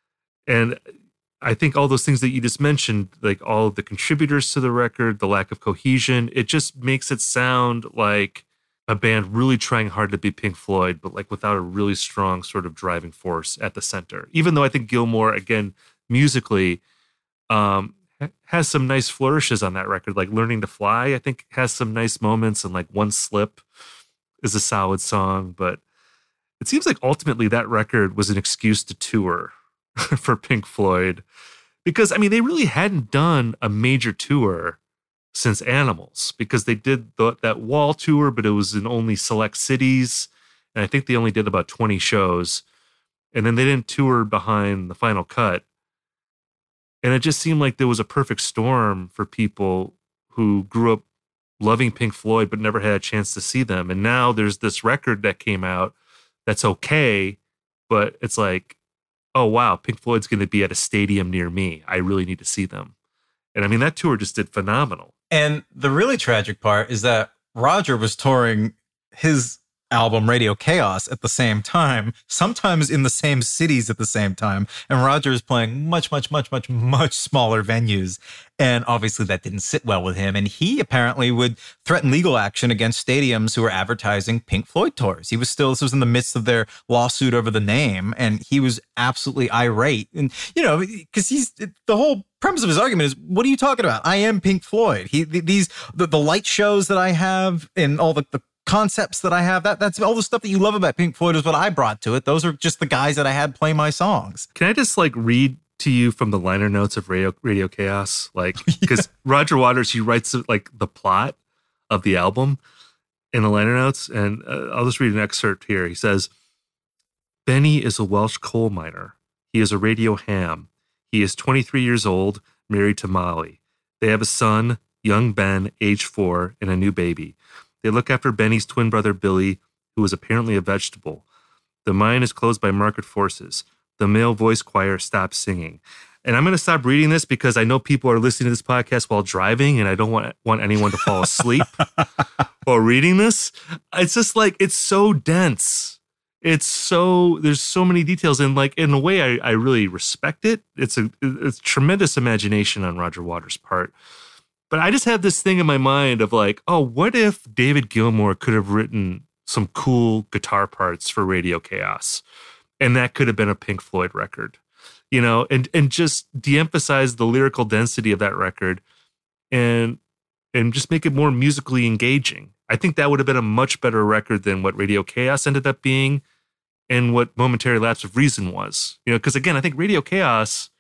and I think all those things that you just mentioned, like all of the contributors to the record, the lack of cohesion, it just makes it sound like a band really trying hard to be Pink Floyd, but like without a really strong sort of driving force at the center. Even though I think Gilmour, again, musically, um, has some nice flourishes on that record. Like Learning to Fly, I think has some nice moments, and like One Slip is a solid song. But it seems like ultimately that record was an excuse to tour for Pink Floyd, because I mean they really hadn't done a major tour since Animals, because they did the, that Wall tour, but it was in only select cities, and I think they only did about twenty shows, and then they didn't tour behind the Final Cut. And it just seemed like there was a perfect storm for people who grew up loving Pink Floyd but never had a chance to see them. And now there's this record that came out that's okay, but it's like, oh wow, Pink Floyd's going to be at a stadium near me. I really need to see them. And I mean, that tour just did phenomenal. And the really tragic part is that Roger was touring his album Radio Chaos at the same time, sometimes in the same cities at the same time. And Roger is playing much, much, much, much, much smaller venues. And obviously that didn't sit well with him. And he apparently would threaten legal action against stadiums who were advertising Pink Floyd tours. He was still, this was in the midst of their lawsuit over the name. And he was absolutely irate. And, you know, because he's, the whole premise of his argument is, what are you talking about? I am Pink Floyd. He, these, the, the light shows that I have and all the, the concepts that I have, that that's all the stuff that you love about Pink Floyd is what I brought to it. Those are just the guys that I had play my songs. Can I just like read to you from the liner notes of Radio, Radio Chaos? Like, because yeah. Roger Waters, he writes like the plot of the album in the liner notes. And uh, I'll just read an excerpt here. He says, Benny is a Welsh coal miner. He is a radio ham. He is twenty-three years old, married to Molly. They have a son, young Ben, age four, and a new baby. They look after Benny's twin brother, Billy, who is apparently a vegetable. The mine is closed by market forces. The male voice choir stops singing. And I'm going to stop reading this because I know people are listening to this podcast while driving, and I don't want, want anyone to fall asleep while reading this. It's just like, it's so dense. It's so, there's so many details. And like, in a way, I, I really respect it. It's a, it's tremendous imagination on Roger Waters' part. But I just have this thing in my mind of like, oh, what if David Gilmour could have written some cool guitar parts for Radio Chaos? And that could have been a Pink Floyd record, you know, and and just de-emphasize the lyrical density of that record and and just make it more musically engaging. I think that would have been a much better record than what Radio Chaos ended up being and what Momentary Lapse of Reason was. You know, because again, I think Radio Chaos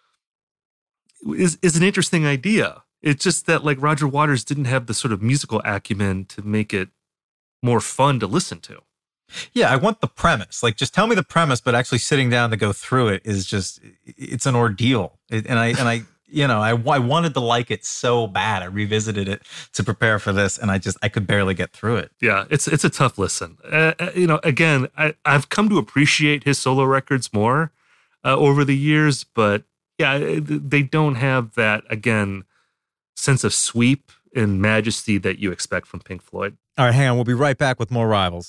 is is an interesting idea. It's just that like Roger Waters didn't have the sort of musical acumen to make it more fun to listen to. Yeah, I want the premise. Like, just tell me the premise, but actually sitting down to go through it is just, it's an ordeal. It, and I, and I, you know, I, I wanted to like it so bad. I revisited it to prepare for this, and I just, I could barely get through it. Yeah, it's it's a tough listen. Uh, you know, again, I, I've come to appreciate his solo records more uh, over the years, but yeah, they don't have that, again, sense of sweep and majesty that you expect from Pink Floyd. All right, hang on. We'll be right back with more Rivals.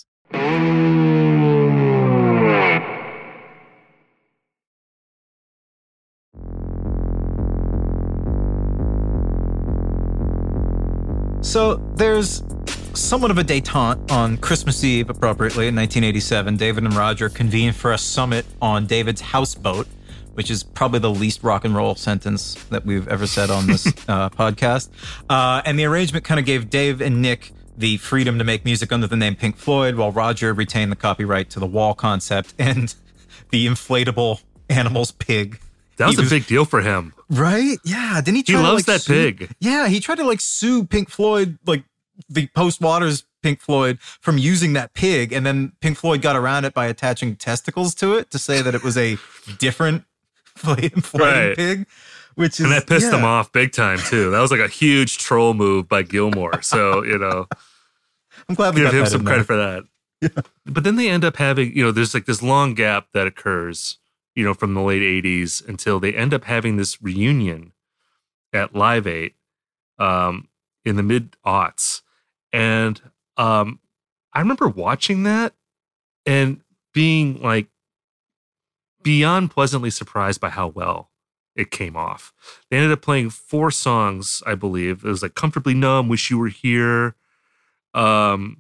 So there's somewhat of a detente on Christmas Eve, appropriately, in nineteen eighty-seven. David and Roger convene for a summit on David's houseboat, which is probably the least rock and roll sentence that we've ever said on this uh, podcast. Uh, and the arrangement kind of gave Dave and Nick the freedom to make music under the name Pink Floyd, while Roger retained the copyright to the wall concept and the inflatable animal's pig. That was, was a big deal for him. Right? Yeah. Didn't he try He to, loves like, that sue, pig. Yeah, he tried to like sue Pink Floyd, like the post-Waters Pink Floyd, from using that pig, and then Pink Floyd got around it by attaching testicles to it to say that it was a different inflating right. pig, which is, and that pissed yeah. him off big time too. That was like a huge troll move by Gilmour. So you know, I'm glad we give got him that some in credit there. for that. Yeah. But then they end up having, you know, there's like this long gap that occurs, you know, from the late eighties until they end up having this reunion at Live Eight um, in the mid aughts, and um, I remember watching that and being like beyond pleasantly surprised by how well it came off. They ended up playing four songs, I believe. It was like Comfortably Numb, Wish You Were Here. Um,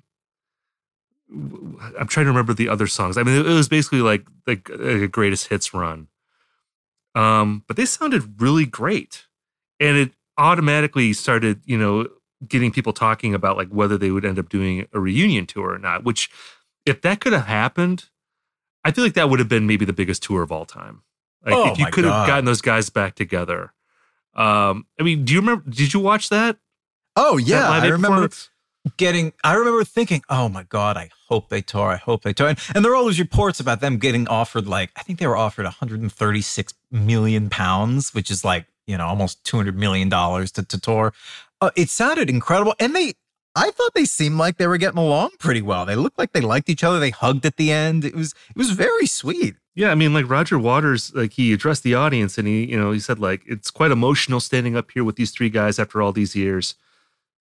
I'm trying to remember the other songs. I mean, it was basically like, like a greatest hits run. Um, but they sounded really great. And it automatically started, you know, getting people talking about like whether they would end up doing a reunion tour or not, which if that could have happened, I feel like that would have been maybe the biggest tour of all time. Like oh if you could have gotten those guys back together. Um, I mean, do you remember, did you watch that? Oh yeah. I remember getting, I remember thinking, oh my God, I hope they tour. I hope they tour. And, and there are all those reports about them getting offered, like, I think they were offered one hundred thirty-six million pounds, which is like, you know, almost two hundred million dollars to, to tour. Uh, it sounded incredible. And they, I thought they seemed like they were getting along pretty well. They looked like they liked each other. They hugged at the end. It was, it was very sweet. Yeah. I mean, like Roger Waters, like he addressed the audience and he, you know, he said like, it's quite emotional standing up here with these three guys after all these years.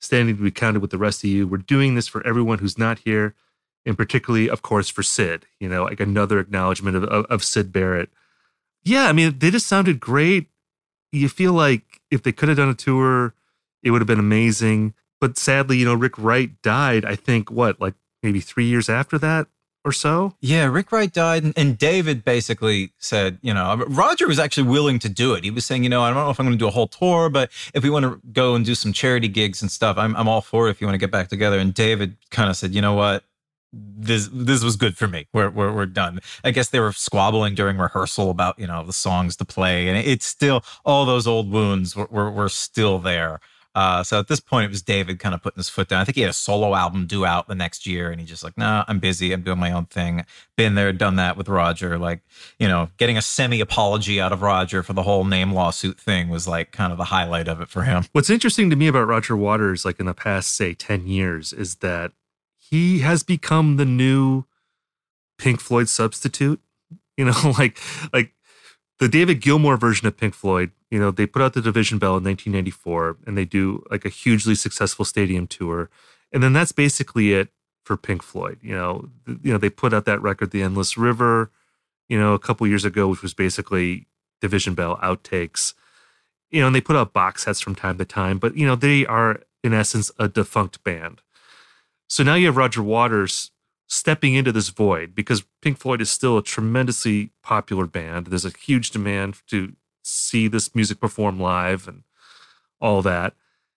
standing to be counted with the rest of you. We're doing this for everyone who's not here, and particularly, of course, for Syd. You know, like another acknowledgement of, of, of Syd Barrett. Yeah, I mean, they just sounded great. You feel like if they could have done a tour, it would have been amazing. But sadly, you know, Rick Wright died, I think, what, like maybe three years after that or so? Yeah, Rick Wright died, and, and David basically said, you know, Roger was actually willing to do it. He was saying, you know, I don't know if I'm going to do a whole tour, but if we want to go and do some charity gigs and stuff, I'm I'm all for it if you want to get back together. And David kind of said, you know what? This this was good for me. We're, we're we're done. I guess they were squabbling during rehearsal about, you know, the songs to play, and it's still, all those old wounds were were, were still there. Uh, so at this point, it was David kind of putting his foot down. I think he had a solo album due out the next year, and he just like, nah, I'm busy. I'm doing my own thing. Been there, done that with Roger. Like, you know, getting a semi-apology out of Roger for the whole name lawsuit thing was like kind of the highlight of it for him. What's interesting to me about Roger Waters, like in the past, say, ten years, is that he has become the new Pink Floyd substitute. You know, like, like the David Gilmour version of Pink Floyd, you know, they put out the Division Bell in nineteen ninety-four, and they do like a hugely successful stadium tour. And then that's basically it for Pink Floyd. You know, you know, they put out that record, The Endless River, you know, a couple years ago, which was basically Division Bell outtakes. You know, and they put out box sets from time to time, but, you know, they are in essence a defunct band. So now you have Roger Waters stepping into this void, because Pink Floyd is still a tremendously popular band. There's a huge demand to see this music performed live and all that.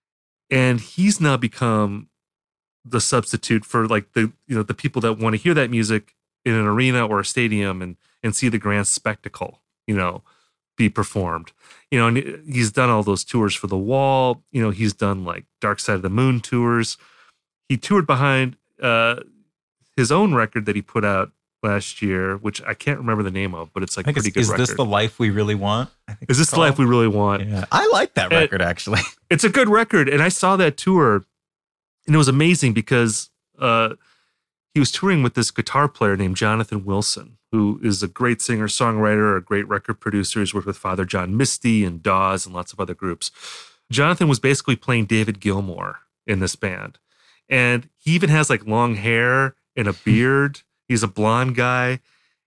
And he's now become the substitute for like the, you know, the people that want to hear that music in an arena or a stadium and, and see the grand spectacle, you know, be performed. You know, and he's done all those tours for The Wall. You know, he's done like Dark Side of the Moon tours. He toured behind uh, his own record that he put out last year, which I can't remember the name of, but it's like a pretty good is record. Is this the life we really want? I think is this the life we really want? Yeah, I like that record, and actually. It's a good record. And I saw that tour, and it was amazing because uh, he was touring with this guitar player named Jonathan Wilson, who is a great singer-songwriter, a great record producer. He's worked with Father John Misty and Dawes and lots of other groups. Jonathan was basically playing David Gilmour in this band. And he even has like long hair and a beard. He's a blonde guy.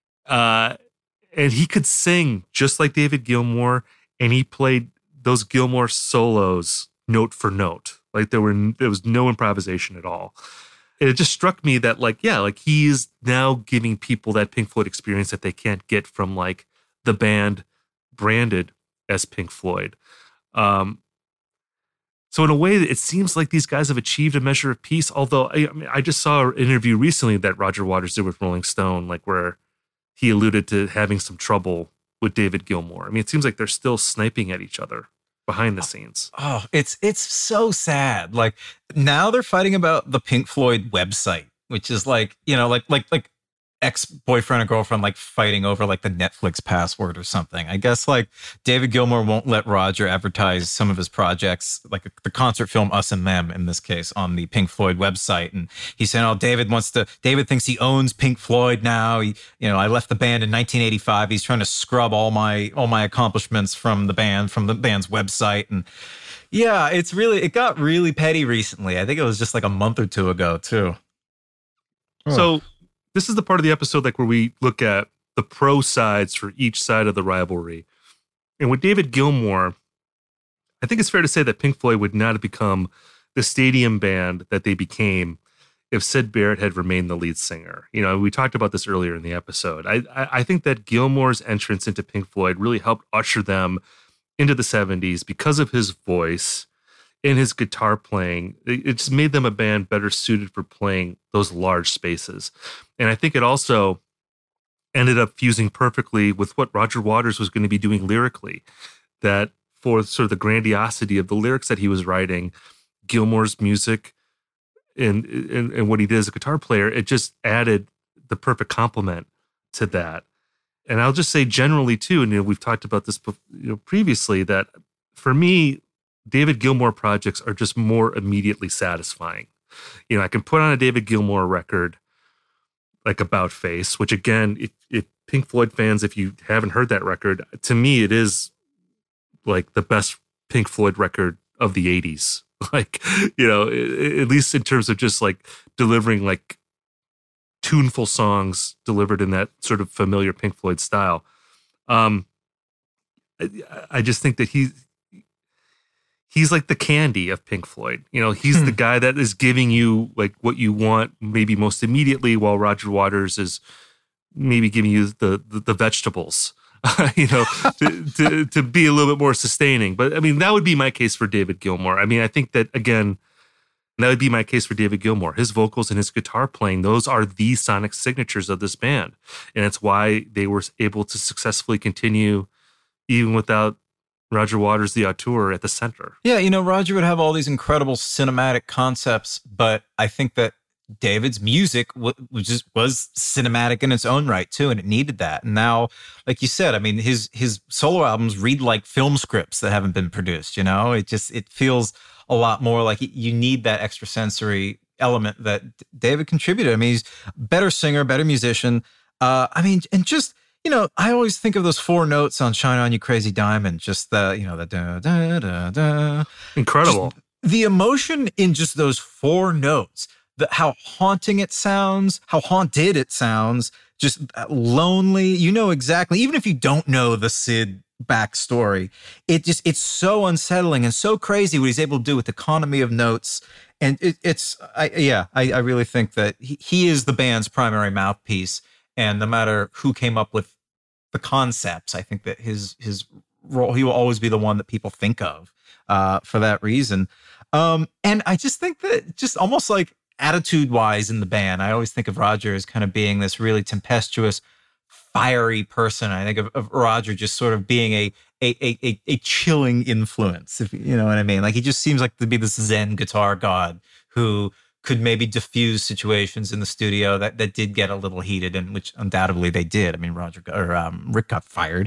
Uh, and he could sing just like David Gilmour. And he played those Gilmour solos note for note. Like there were, there was no improvisation at all. And it just struck me that like, yeah, like he is now giving people that Pink Floyd experience that they can't get from like the band branded as Pink Floyd. Um, So in a way, it seems like these guys have achieved a measure of peace. Although I, I mean, I just saw an interview recently that Roger Waters did with Rolling Stone, like where he alluded to having some trouble with David Gilmour. I mean, it seems like they're still sniping at each other behind the scenes. Oh, it's it's so sad. Like now they're fighting about the Pink Floyd website, which is like, you know, like like like ex-boyfriend or girlfriend like fighting over like the Netflix password or something. I guess like David Gilmour won't let Roger advertise some of his projects, like the concert film Us and Them in this case, on the Pink Floyd website. And he's saying, oh, David wants to, David thinks he owns Pink Floyd now. He, you know, I left the band in nineteen eighty-five. He's trying to scrub all my, all my accomplishments from the band, from the band's website. And yeah, it's really, it got really petty recently. I think it was just like a month or two ago too. So this is the part of the episode like where we look at the pro sides for each side of the rivalry. And with David Gilmour, I think it's fair to say that Pink Floyd would not have become the stadium band that they became if Syd Barrett had remained the lead singer. You know, we talked about this earlier in the episode. I, I, I think that Gilmour's entrance into Pink Floyd really helped usher them into the seventies because of his voice and his guitar playing. It, it just made them a band better suited for playing those large spaces. And I think it also ended up fusing perfectly with what Roger Waters was going to be doing lyrically, that for sort of the grandiosity of the lyrics that he was writing, Gilmour's music and, and, and what he did as a guitar player, it just added the perfect complement to that. And I'll just say generally too, and you know, we've talked about this you know, previously, that for me, David Gilmour projects are just more immediately satisfying. You know, I can put on a David Gilmour record like About Face, which again, if, if Pink Floyd fans, if you haven't heard that record, to me, it is like the best Pink Floyd record of the eighties. Like, you know, at least in terms of just like delivering like tuneful songs delivered in that sort of familiar Pink Floyd style. Um, I, I just think that he he's like the Candy of Pink Floyd. You know, he's the guy that is giving you like what you want maybe most immediately, while Roger Waters is maybe giving you the the, the vegetables. you know, to, to to be a little bit more sustaining. But I mean, that would be my case for David Gilmour. I mean, I think that again, that would be my case for David Gilmour. His vocals and his guitar playing, those are the sonic signatures of this band. And it's why they were able to successfully continue even without Roger Waters, the auteur, at the center. Yeah, you know, Roger would have all these incredible cinematic concepts, but I think that David's music w- was just was cinematic in its own right too, and it needed that. And now, like you said, I mean, his his solo albums read like film scripts that haven't been produced. You know, it just it feels a lot more like you need that extrasensory element that David contributed. I mean, he's a better singer, better musician. Uh, I mean, and just, you know, I always think of those four notes on "Shine On You Crazy Diamond." Just the, you know, the da da da da. Incredible. Just the emotion in just those four notes. The, how haunting it sounds, how haunted it sounds, just lonely. You know exactly, even if you don't know the Sid backstory, it just it's so unsettling and so crazy what he's able to do with economy of notes. And it, it's, I, yeah, I, I really think that he, he is the band's primary mouthpiece. And no matter who came up with the concepts, I think that his his role, he will always be the one that people think of uh, for that reason. Um, and I just think that just almost like attitude-wise in the band, I always think of Roger as kind of being this really tempestuous, fiery person. I think of, of Roger just sort of being a, a a a a chilling influence, if you know what I mean. Like he just seems like to be this Zen guitar god who could maybe diffuse situations in the studio that that did get a little heated, and which undoubtedly they did. I mean, Roger or um, Rick got fired.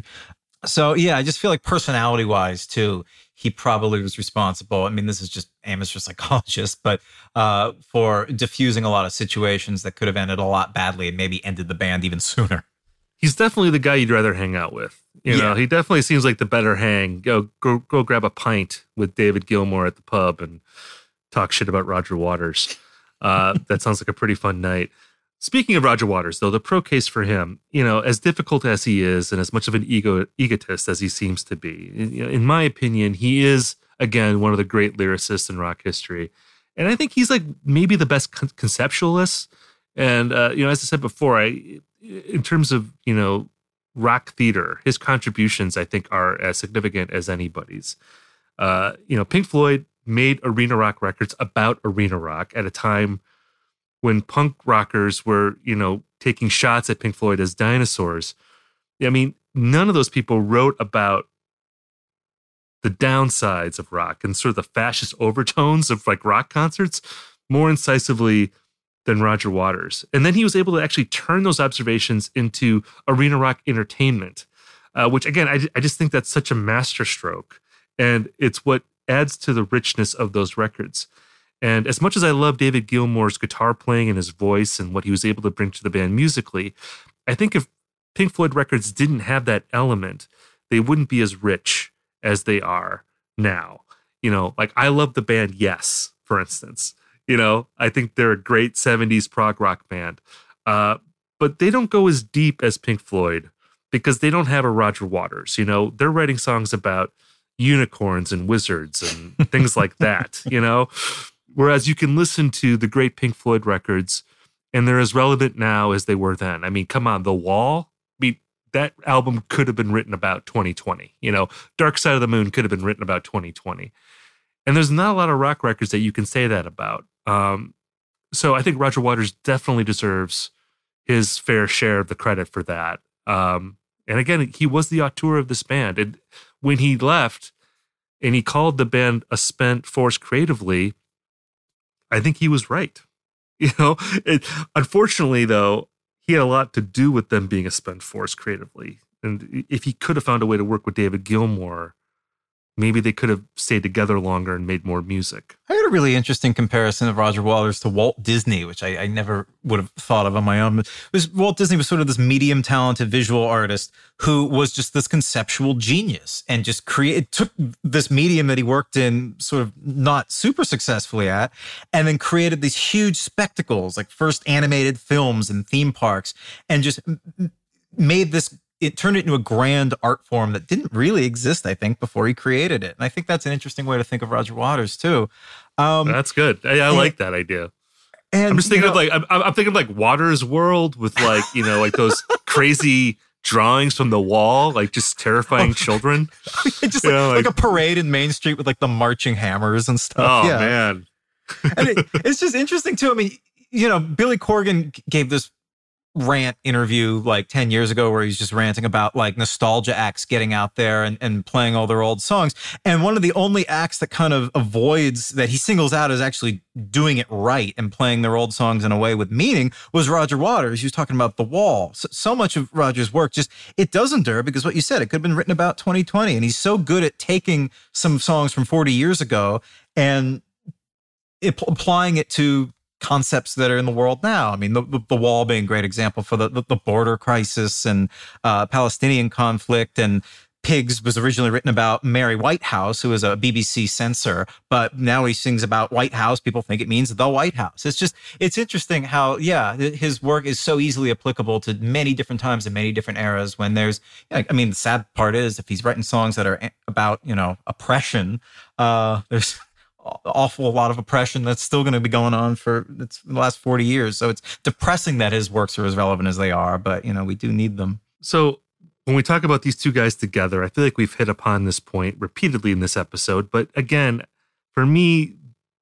So yeah, I just feel like personality-wise too, he probably was responsible. I mean, this is just amateur psychologist, but uh, for diffusing a lot of situations that could have ended a lot badly and maybe ended the band even sooner. He's definitely the guy you'd rather hang out with. You know, Yeah. he definitely seems like the better hang. Go, go, go grab a pint with David Gilmour at the pub and talk shit about Roger Waters. Uh, that sounds like a pretty fun night. Speaking of Roger Waters, though, the pro case for him, you know, as difficult as he is and as much of an ego egotist as he seems to be, in, in my opinion, he is, again, one of the great lyricists in rock history. And I think he's like maybe the best con- conceptualist. And, uh, you know, as I said before, I, in terms of, you know, rock theater, his contributions, I think, are as significant as anybody's. Uh, you know, Pink Floyd made arena rock records about arena rock at a time when punk rockers were, you know, taking shots at Pink Floyd as dinosaurs. I mean, none of those people wrote about the downsides of rock and sort of the fascist overtones of like rock concerts more incisively than Roger Waters. And then he was able to actually turn those observations into arena rock entertainment, uh, which again, I, I just think that's such a masterstroke. And it's what adds to the richness of those records. And as much as I love David Gilmour's guitar playing and his voice and what he was able to bring to the band musically, I think if Pink Floyd records didn't have that element, they wouldn't be as rich as they are now. You know, like I love the band Yes, for instance. You know, I think they're a great seventies prog rock band. Uh, but they don't go as deep as Pink Floyd because they don't have a Roger Waters. You know, they're writing songs about unicorns and wizards and things like that, you know? Whereas you can listen to the great Pink Floyd records and they're as relevant now as they were then. I mean, come on, The Wall, I mean, that album could have been written about twenty twenty. You know, Dark Side of the Moon could have been written about twenty twenty. And there's not a lot of rock records that you can say that about. Um, so I think Roger Waters definitely deserves his fair share of the credit for that. Um, and again, he was the auteur of this band. And when he left and he called the band a spent force creatively, I think he was right. You know, it, unfortunately, though, he had a lot to do with them being a spent force creatively. And if he could have found a way to work with David Gilmour, maybe they could have stayed together longer and made more music. I had a really interesting comparison of Roger Waters to Walt Disney, which I, I never would have thought of on my own. It was, Walt Disney was sort of this medium talented visual artist who was just this conceptual genius and just created, took this medium that he worked in sort of not super successfully at, and then created these huge spectacles, like first animated films and theme parks, and just made this, it turned it into a grand art form that didn't really exist, I think, before he created it. And I think that's an interesting way to think of Roger Waters, too. Um, That's good. I, I and, like that idea. And, I'm just thinking you know, of like, I'm, I'm thinking of like Waters World with like, you know, like those crazy drawings from the wall, like just terrifying oh, children. just like, know, like, like a parade in Main Street with like the marching hammers and stuff. Oh, yeah. man. And it, it's just interesting, too. I mean, you know, Billy Corgan gave this rant interview like ten years ago where he's just ranting about like nostalgia acts getting out there and, and playing all their old songs. And one of the only acts that kind of avoids, that he singles out as actually doing it right and playing their old songs in a way with meaning was Roger Waters. He was talking about The Wall. So, so much of Roger's work just, it does endure because what you said, it could have been written about twenty twenty. And he's so good at taking some songs from forty years ago and it, applying it to concepts that are in the world now. I mean, the, the, the Wall being a great example for the, the, the border crisis and uh, Palestinian conflict. And Pigs was originally written about Mary Whitehouse, who was a B B C censor, but now he sings about White House. People think it means the White House. It's just, it's interesting how, yeah, his work is so easily applicable to many different times and many different eras when there's, I mean, the sad part is if he's writing songs that are about, you know, oppression, uh, there's awful lot of oppression that's still going to be going on for the last forty years. So it's depressing that his works are as relevant as they are, but, you know, we do need them. So when we talk about these two guys together, I feel like we've hit upon this point repeatedly in this episode. But again, for me,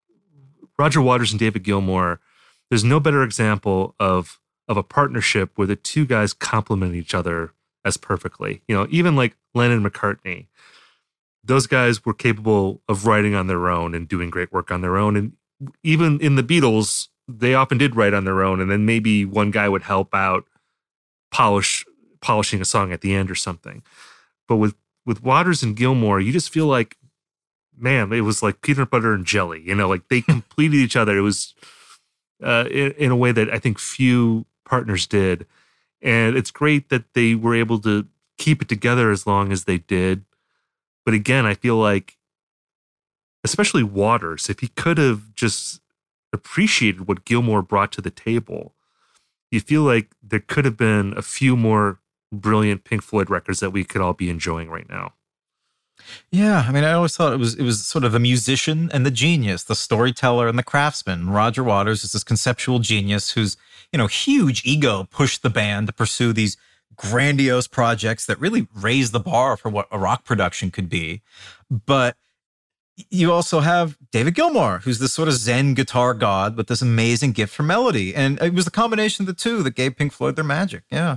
Roger Waters and David Gilmour, there's no better example of, of a partnership where the two guys complement each other as perfectly. You know, even like Lennon and McCartney, those guys were capable of writing on their own and doing great work on their own. And even in the Beatles, they often did write on their own. And then maybe one guy would help out polish, polishing a song at the end or something. But with, with Waters and Gilmour, you just feel like, man, it was like peanut butter and jelly, you know, like they completed each other. It was uh, in, in a way that I think few partners did. And it's great that they were able to keep it together as long as they did. But again, I feel like, especially Waters, if he could have just appreciated what Gilmour brought to the table, you feel like there could have been a few more brilliant Pink Floyd records that we could all be enjoying right now. Yeah, I mean, I always thought it was it was sort of the musician and the genius, the storyteller and the craftsman. Roger Waters is this conceptual genius whose, you know, huge ego pushed the band to pursue these grandiose projects that really raised the bar for what a rock production could be. But you also have David Gilmour, who's this sort of Zen guitar god with this amazing gift for melody. And it was the combination of the two that gave Pink Floyd their magic. Yeah.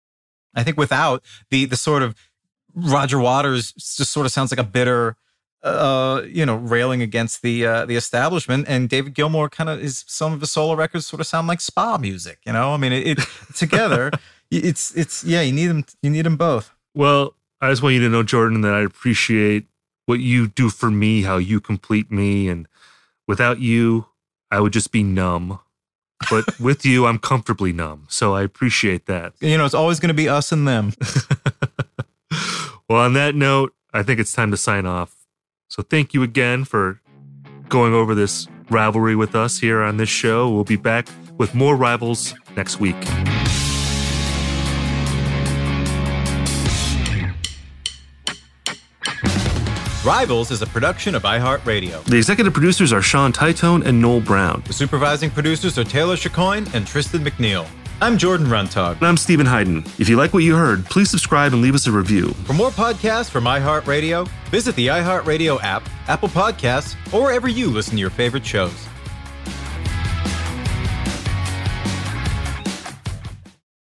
I think without the the sort of Roger Waters just sort of sounds like a bitter, uh, you know, railing against the uh, the establishment. And David Gilmour kind of is, some of his solo records sort of sound like spa music, you know? I mean, it, it together... It's, it's, yeah, you need them, you need them both. Well, I just want you to know, Jordan, that I appreciate what you do for me, how you complete me. And without you, I would just be numb. But with you, I'm comfortably numb. So I appreciate that. You know, it's always going to be us and them. Well, on that note, I think it's time to sign off. So thank you again for going over this rivalry with us here on this show. We'll be back with more rivals next week. Rivals is a production of iHeartRadio. The executive producers are Sean Titone and Noel Brown. The supervising producers are Taylor Chicoine and Tristan McNeil. I'm Jordan Runtagh. And I'm Stephen Hayden. If you like what you heard, please subscribe and leave us a review. For more podcasts from iHeartRadio, visit the iHeartRadio app, Apple Podcasts, or wherever you listen to your favorite shows.